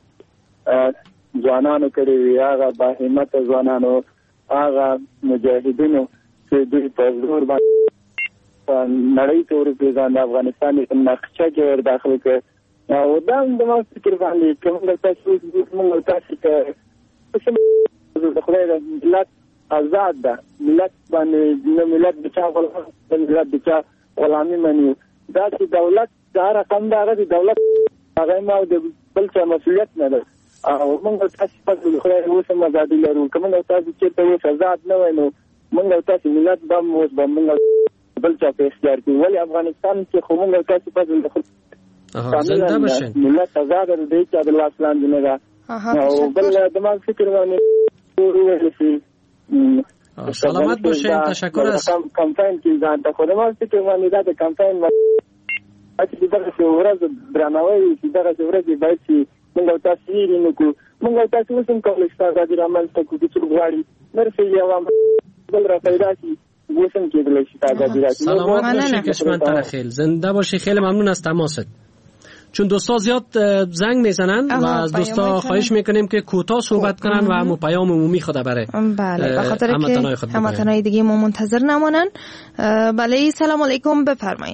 ځوانانو کړي وي، هغه با همت ځوانانو، هغه مجاهدینو چې دوی په زور باندې نړۍ ته ورپېژاند، افغانستان یې نقشه کې ور داخل کړ. او دا هم زما فکر باندې که موږ تاسو موږ تاسو که د خدای د ملت آزاد ده، ملت باندې نه ملت د چا غلام د ملت د چا غلامي مني. دا چې دولت دا رقم دا هغه د دولت هغه ما د بل چا مسؤلیت نه ده. او موږ تاسو په خدای اوس هم آزادي لرو. که موږ تاسو چېرته اوس آزاد نه وای نو موږ تاسو ملت به هم اوس به موږ بل چا په اختیار کې. ولې افغانستان کې خو موږ تاسو په زنده باشین. ملت آزاد دی چې د لاس لاندې نه ده. او بل دماغ فکر باندې ویل شي سلامت باشین. تشکر از کمپاین کې ځان ته خو دماغ فکر باندې دا د کمپاین چې دغه ورځ درناوی چې دغه ورځ باید چې موږ تاسو یې نه کو موږ تاسو اوس هم کولای شو آزادي رامنځته کړو چې غواړي مرسي یو بل را پیدا شي اوس هم کېدلی شي آزادي راشي. سلامت باشی کشمن ترخیل، زنده باشی. خیلی ممنون از تماست. چون دوستا زیاد زنگ میزنن و از دوستا خواهش میکنیم که کوتاه صحبت کنن و همون پیام عمومی خود بره. بله به خاطر که هموطنای دیگه ما منتظر نمانن. بله سلام علیکم، بفرمایید.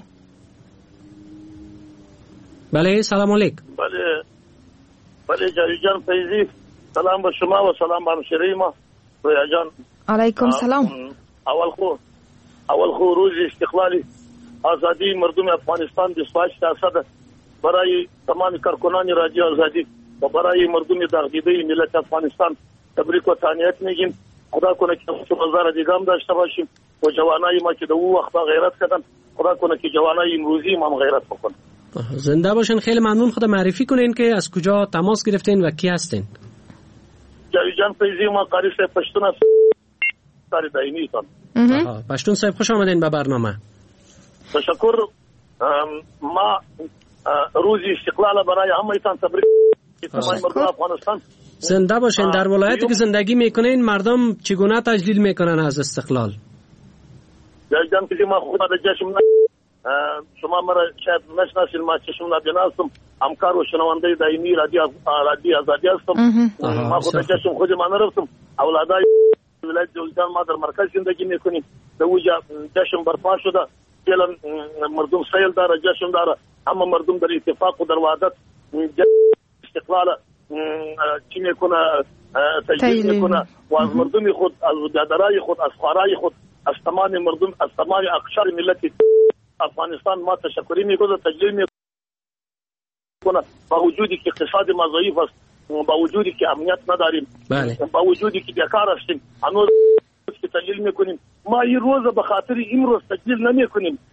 بله سلام علیکم. بله بله جاوید جان فیضی، سلام به شما و سلام به همشهری ما رویا جان. علیکم سلام. اول خو اول خو روز استقلالی آزادی مردم افغانستان بیست و هشت درصد برای تمام کارکنان رادیو آزادی و برای مردم دغدیده ملت افغانستان تبریک و تهنیت میگیم. خدا کنه که روزگار دیگه هم داشته باشیم و جوانای ما که در اون وقت غیرت کردن خدا کنه که جوانای امروزی ما هم غیرت بکنن. زنده باشین. خیلی ممنون. خدا معرفی کنین که از کجا تماس گرفتین و کی هستین؟ جاوید جان فیضی، ما قاری صاحب پشتون است. ساری دائمی تان. پشتون صاحب خوش آمدین به برنامه. تشکر. ما روز استقلال برای همه‌تان تبریک تمام مردم افغانستان. زنده باشین. در ولایتی که زندگی میکنین مردم چگونه تجلیل میکنن از استقلال؟ جاوید جان فیضی، ما خود در جشن شما مرا شاید نشناسین، ما چشم نبینا هستم، همکار و شنونده دائمی رادیو رادیو آزادی هستم. ما خود چشم خود ما نرفتم. اولادای ولایت جوزجان ما در مرکز زندگی میکنیم. در اونجا جشن برپا شده، فعلا مردم سیل داره، جشن داره، اما مردم در اتفاق و در وحدت استقلال چی میکنه تجلیل میکنه و از مردم خود، از برادرای خود، از خوارای خود، از تمام مردم، از تمام اقشار ملت افغانستان ما تشکری میکنه، تجلیل میکنه. با وجودی که اقتصاد ما ضعیف است، با وجودی که امنیت نداریم، با وجودی که بیکار هستیم، هنوز که تجلیل میکنیم. ما این روز به خاطر این روز تجلیل نمیکنیم،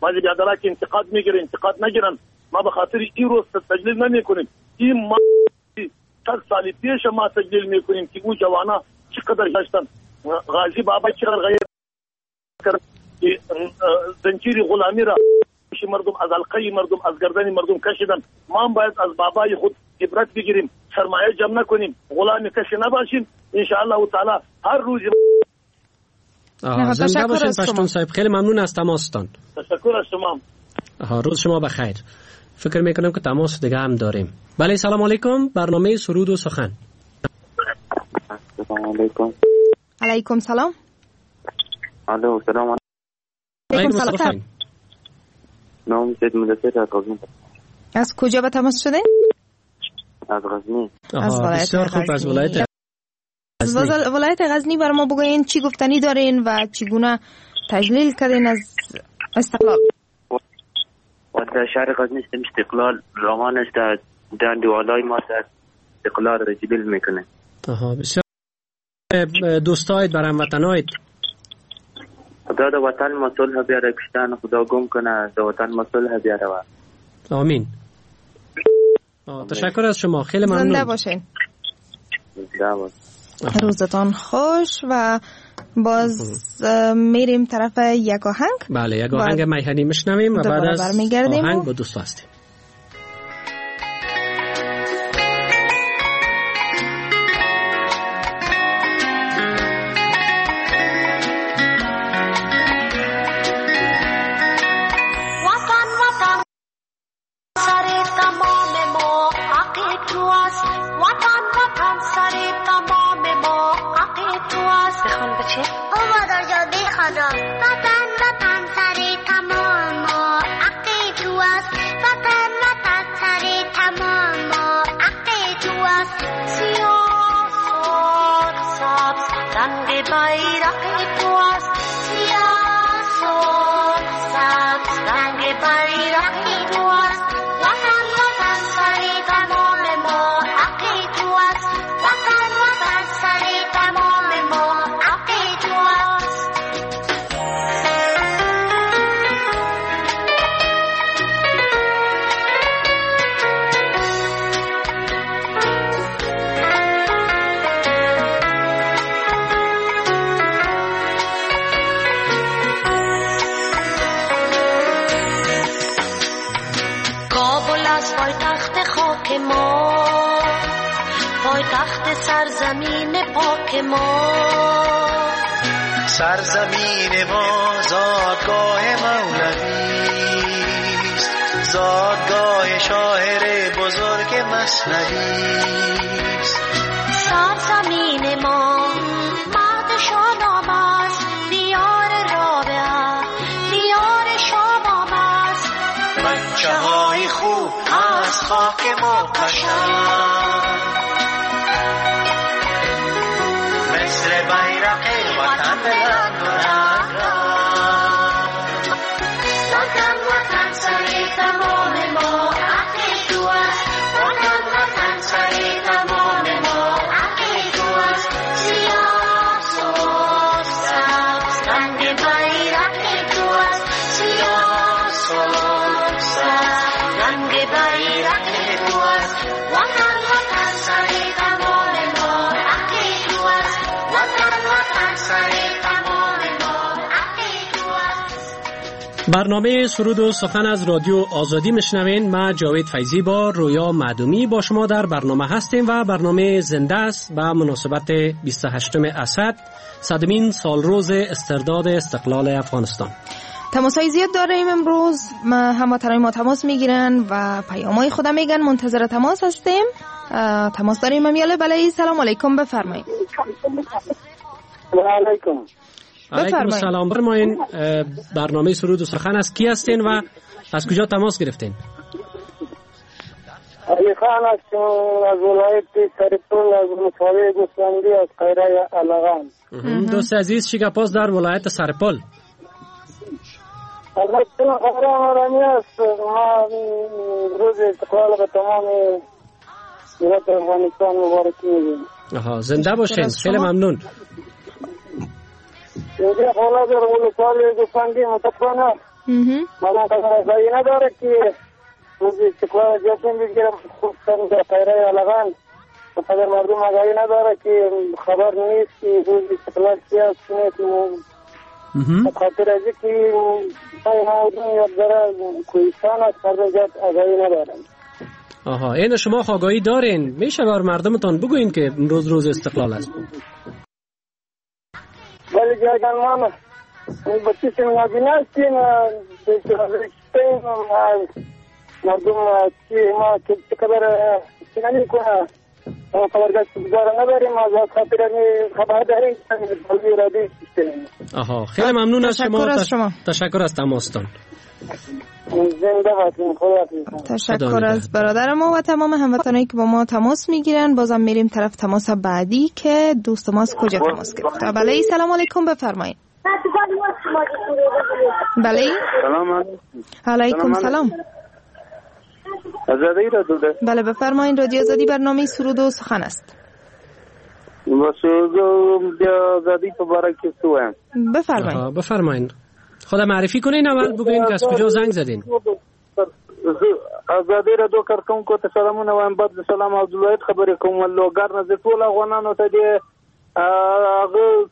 بعضی بیادرها که انتقاد میگیرن انتقاد نگیرن. ما به خاطر این روز تجلیل نمیکنیم. این ما صد سال پیش ما تجلیل میکنیم که اون جوانا چقدر داشتن. غازی بابا چقدر غیر کرد زنجیر غلامی را مردم از حلقه مردم از گردن مردم کشیدن. ما هم باید از بابای خود عبرت بگیریم، سرمایه جمع نکنیم، غلامی کشی نباشیم. ان شاء الله تعالی هر روز. زنده باشین پشتون صاحب، خیلی ممنون از تماستان. تشکر از شما. ها روز شما بخیر. فکر میکنم که تماس دیگه هم داریم. بله سلام علیکم، برنامه سرود و سخن. سلام علیکم. علیکم سلام. الو سلام علیکم. سلام. نام سید مدثر از غزنی. از کجا به تماس شده؟ از غزنی. از ولایت خوب از ولایت غزنی. ولایت غزنی بر ما بگوین چی گفتنی دارین و چگونه تجلیل کردین از استقلال؟ و در شهر غزنی استقلال روان است، در دوالای ما استقلال را تجلیل میکنه. آها بسیار. دوستایت بر هموطنایت خدا در وطن ما صلح بیاره، کشتن خدا گم کنه، در وطن ما صلح بیاره. آمین. تشکر از شما، خیلی ممنون. زنده باشین. زنده باشین. روزتان خوش و باز میریم طرف یک آهنگ. بله یک آهنگ میهنی میشنویم و بعد از آهنگ با دوست هستیم. سرزمین ما زادگاه مولویست، زادگاه شاعر بزرگ مثنویست. سرزمین ما مرد شاداب است، دیار رابعه دیار شاداب است. بچه های خوب از خاک ما قشنگ، مثل بیرق وطن بلند و رنگارنگ. وطن وطن سر تمام ما حق تو است، وطن وطن سر تمام ما حق تو است. سیاه سرخ سبز رنگ بیرق تو است، سیاه سرخ سبز رنگ بیرق تو است. وطن وطن سر تمام ما حق تو است، وطن وطن سر تمام ما حق تو است. برنامه سرود و سخن از رادیو آزادی میشنوین. ما جاوید فیضی با رویا معدومی با شما در برنامه هستیم و برنامه زنده است به مناسبت بیست و هشتم اسد، صدمین سالروز استرداد استقلال افغانستان. تماسای زیاد داریم امروز. ما هموطنان ما تماس میگیرن و پیامای خودم میگن. منتظر تماس هستیم. تماس داریم امیاله. بله سلام علیکم، بفرمایید. سلام علیکم. علیکم السلام. برمایین برنامه سرود و سخن از کی هستین و از کجا تماس گرفتین؟ علی خان هستم از ولایت سرپل، از مساوی گوسفندی، از قیره علغان. دوست عزیز شیگاپاس در ولایت سرپل. البته خبر آمدنی است. ما روز استقلال به تمام ملت افغانستان مبارک میگیم. آها زنده باشین، خیلی ممنون. اینجا حالا در ولسوالی گوسفندی متفانه مردم قدر ازایی نداره که روز استقلال جشن بگیرم خصوصا در پیره علغان قدر مردم ازایی نداره که خبر نیست که روز استقلال چی است نیست خاطر از که مردم یاد داره کوهستان است مردم جد ازایی ندارن. آها این شما آگاهی دارین میشه بر مردمتان بگوین که امروز روز استقلال است؟ ولی جایگان ما بچه نبینه هستیم مردم چی ما چه قدر چنانی کنه خبرگاه گزاره نداریم از خاطر خبر داریم بلوی رادی سیستم. آها خیلی ممنون از شما. از شما تشکر از تماستان. تشکر از برادر ما و تمام هموطنانی که با ما تماس میگیرن. بازم میریم طرف تماس بعدی که دوست ما از کجا تماس گرفت. بله سلام علیکم بفرمایید. بله سلام علیکم. سلام آزادی را دوده. بله بفرمایید. رادیو آزادی برنامه سرود و سخن است. با سرود و آزادی مبارک سوام. بفرمایید. بفرمایید. خدا معرفی کنین اول بگوین که از کجا زنگ زدین. آزادی را دو کارکون کو ته سلامونه وایم. بعد سلام عبدالله خبرې کوم لوګر نه د ټول افغانانو ته دی هغه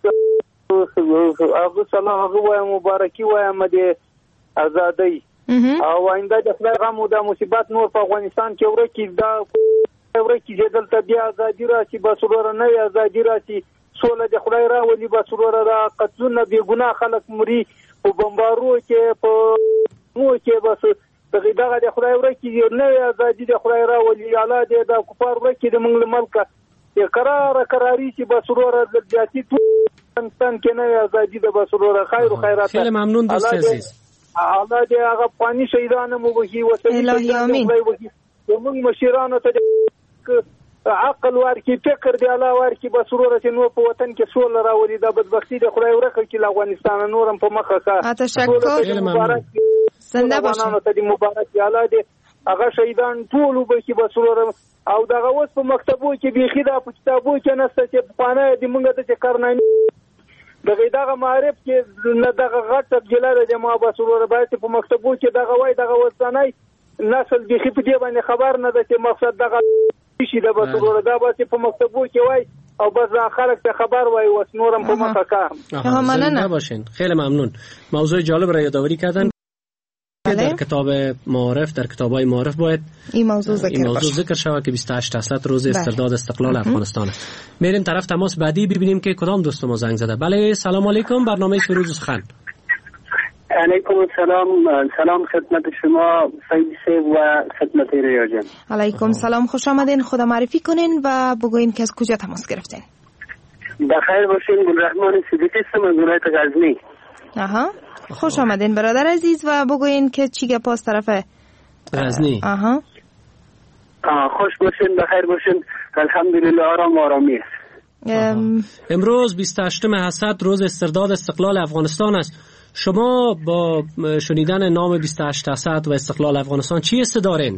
هغه سلام هغه وایم مبارکي وایم د آزادی او آینده د خدای غم او د مصیبت نور په افغانستان کې ورکی دا ورکی جدل ته بیا آزادی راشي بسرور نه آزادی راشي سوله د خدای راولي بسرور را قتلونه بی ګناه خلک مري په بمبارو کې په مو کې بس دغه دغه د خدای ورکی نه آزادی د خدای راولي اعلی د کفار ورکی د منګل ملک یې قرار قراری چې بسرور د جاتی افغانستان کې نه آزادی د بسرور خیر او خیرات. خیلی ممنون دوست عزیز. الله دې هغه پانی شهیدانو مو وږي وسلې الهی امین. موږ مشرانو ته عقل ورکی فکر دی الله ورکی بسرور چې نو په وطن کې سول راولي د بدبختی د خدای ورکه چې افغانستان نورم په مخه کا. تشکر. مبارک زنده باشین. ته مبارک الله دې هغه شهیدان ټول وبخي بسرور او دغه اوس په مکتبو کې بيخي دا په کتابو کې نسته چې په پانه دې مونږ ته کارنامې دغه دغه معرف کې نه دغه غټ تبجلاره د ما بسرور باید په مکتبو کې دغه وای دغه وسنۍ نسل بيخي په دې باندې خبر نه ده چې مقصد دغه شي د بسرور دا به په مکتبو کې وای او بس خلک ته خبر وای وس نورم په مخه کا. زنده باشین. خیلی ممنون. موضوع جالب را یادآوری کردن. در کتاب معارف در کتاب‌های معارف باید این موضوع ذکر این موضوع ذکر شود که بیست و هشت درصد روز استرداد استقلال افغانستان است. میریم طرف تماس بعدی ببینیم که کدام دوست ما زنگ زده. بله سلام علیکم. برنامه سرود و سخن. علیکم السلام. سلام خدمت شما سید سیب و خدمت ریا جان. علیکم سلام. خوش آمدین. خدا معرفی کنین و بگوین که از کجا تماس گرفتین. بخیر باشین. گلرحمان صدیقی هستم از ولایت غزنی. آها خوش آمدین برادر عزیز و بگوین که چی گپ است طرف غزنی. آها خوش باشین. بخیر باشین. الحمدلله آرام آرامی است. امروز بیست و هشتم حسد روز استرداد استقلال افغانستان است. شما با شنیدن نام بیست و هشت حسد و استقلال افغانستان چی حس دارین؟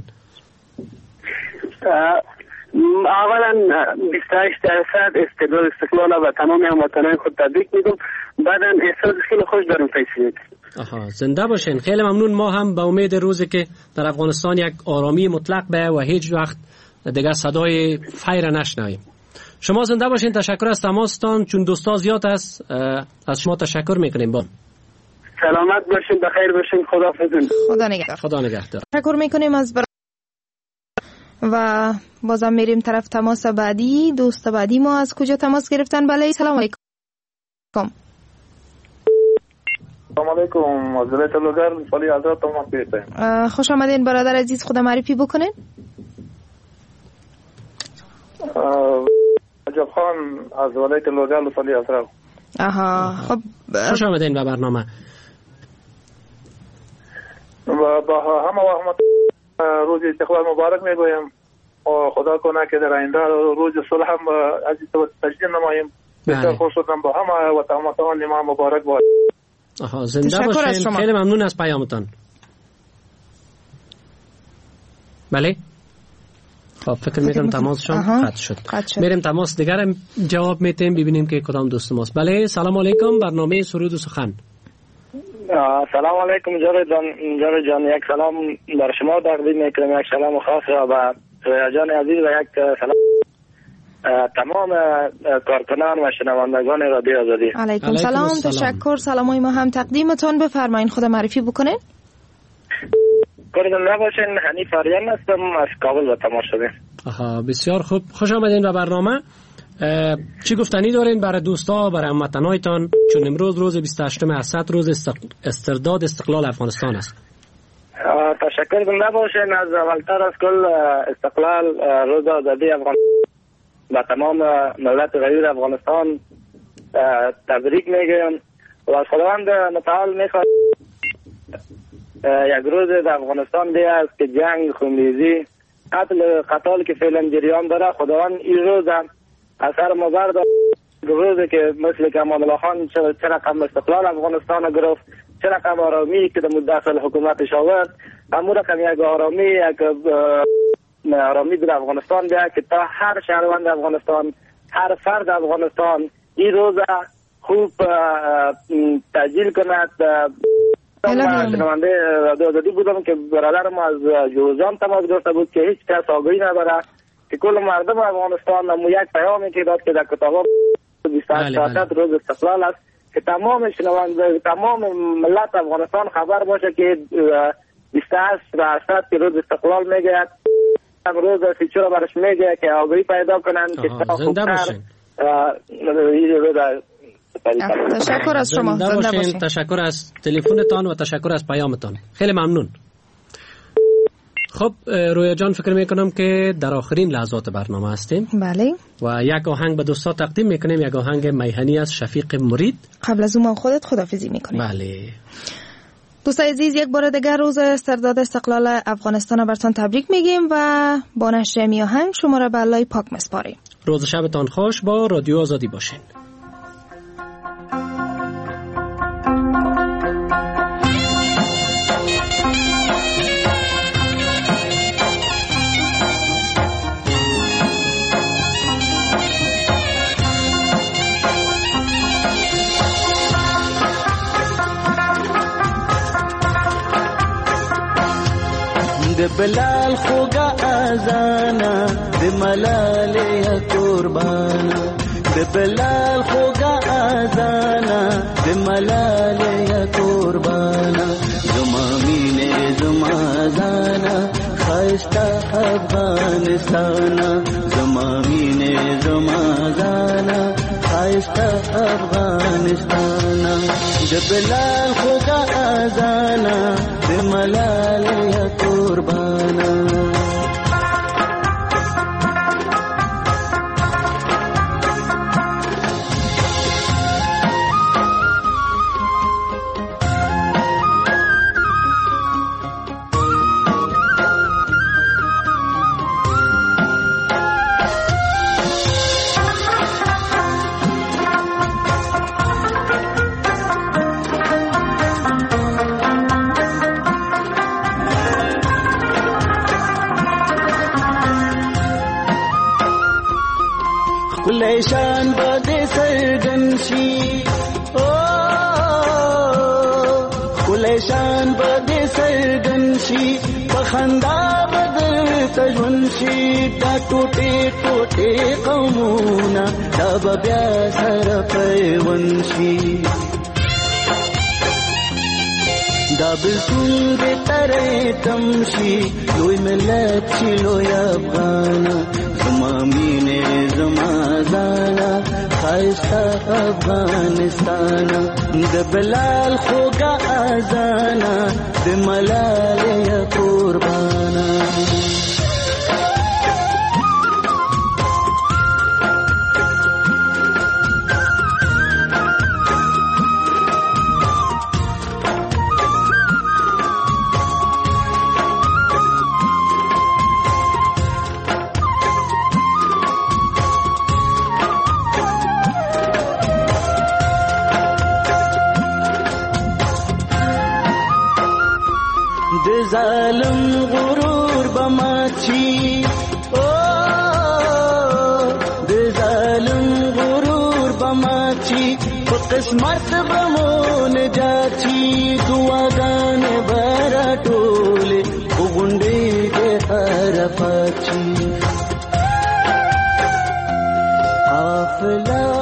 اولا بیست و هشت درصد استقلال استقلال و تمام هموطنان خود تبریک میگم. بعدا احساس خیلی خوش دارم فیصلید. آها زنده باشین. خیلی ممنون. ما هم به امید روزی که در افغانستان یک آرامی مطلق به و هیچ وقت دیگه صدای فیر نشنویم. شما زنده باشین. تشکر از تماستان. چون دوستا زیاد است از شما تشکر میکنیم. با سلامت باشین. بخیر باشین. خداحافظ. خدا نگهدار. خدا نگهدار. تشکر میکنیم از بر... و بازم میریم طرف تماس بعدی. دوست بعدی ما از کجا تماس گرفتن؟ بله سلام علیکم. سلام علیکم. از ولایت لوگر فعالی حضرت تمام پیشتیم. خوش آمدین برادر عزیز. خدا معرفی بکنین. عجب خان از ولایت لوگر فعالی حضرت. آها خب خوش آمدین به برنامه. و با همه وقت روز استقلال مبارک میگویم و خدا کنه که در آینده روز صلح هم از تجدید نماییم. بسیار خوش شدم با همه و تمام ما مبارک باد. آها زنده باشین. خیلی ممنون از پیامتان. بله خب فکر میکنم تماسشان قطع شد. میریم تماس دیگر جواب میتیم ببینیم که کدام دوست ماست. بله سلام علیکم. برنامه سرود و سخن. سلام علیکم جاوید جان. جاوید جان یک سلام بر شما تقدیم میکنم، یک سلام خاص را به رویا جان عزیز و یک سلام تمام کارکنان و شنوندگان رادیو آزادی. علیکم سلام. تشکر. سلامای ما هم تقدیمتان. بفرمایید خود معرفی بکنین. کاردن نباشین. حنیف آریان هستم از کابل و تماس شدیم. آها بسیار خوب، خوش آمدین به برنامه. چی گفتنی دارین برای دوستا، برای هموطنایتان، چون امروز روز بیست و هشتم اسد روز استرداد استقلال افغانستان است؟ تشکر کنم نباشین. از اولتر از کل استقلال روز آزادی افغانستان به تمام ملت غیر افغانستان تبریک میگم و از خداوند متعال میخواد یک روز در افغانستان دیگه است که جنگ، خونریزی، قتل قتال که فعلا جریان داره، خداوند این روز اثر ما برداشت. روزی که مثل که امان الله خان چه رقم استقلال افغانستان گرفت، چه رقم آرامی که در مدت سال حکومتش آورد، همون رقم یک آرامی یک آرامی در افغانستان بیاد که تا هر شهروند افغانستان، هر فرد افغانستان این روز خوب تجلیل کند. من شنونده رادیو آزادی بودم که برادر ما از جوزجان تماس گرفته بود که هیچ کس آگاهی نداره که کل مردم افغانستان نمو یک پیامی که داد که در کتابا بیست و هشت روز استقلال است که تمام شنونده تمام ملت افغانستان خبر باشه که بیست و هشت و هشت که روز استقلال میگه، روز فیچر برش میگه که آگاهی پیدا کنن که تا خوبتر تشکر از شما. زنده باشین. تشکر از تلفنتان و تشکر از پیامتان. خیلی ممنون. خب رویا جان، فکر میکنم که در آخرین لحظات برنامه هستیم. بله. و یک آهنگ به دوستا تقدیم میکنیم، یک آهنگ میهنی از شفیق مرید. قبل از اون خودت خداحافظی میکنیم. بله. دوستای عزیز، یک بار دیگر روز استرداد استقلال افغانستان براتون تبریک میگیم و با نشر می آهنگ شما را به الله پاک میسپاریم. روز شبتان خوش. با رادیو آزادی باشین. د بلال خوگا آزانا د ملال یا قربانا، د بلال خوگا آزانا د ملال یا قربانا، زما مینه زما زانا خستا افغانستانا، زما مینه زما زانا خستا افغانستانا، د بلال خوگا آزانا د ملال یا قربانا. شان بده سرگنشی او کله شان بده سرگنشی بخندا بدر تجونشی دا ټوټه ټوټه قومونه دا بیا سره پیونشي دا بلتون بتره تمشي لوی ملت شي لوی افغانا، زما مینه زما زانا خایستا افغانستانا، د بلال خوگا آزانا د ملال یا قربانا. ظالم غرور بماچی او د ظالم غرور بماچی په قسمت بمون جاچی دعاگان برا ټوله وګونډې د هر پچی قافله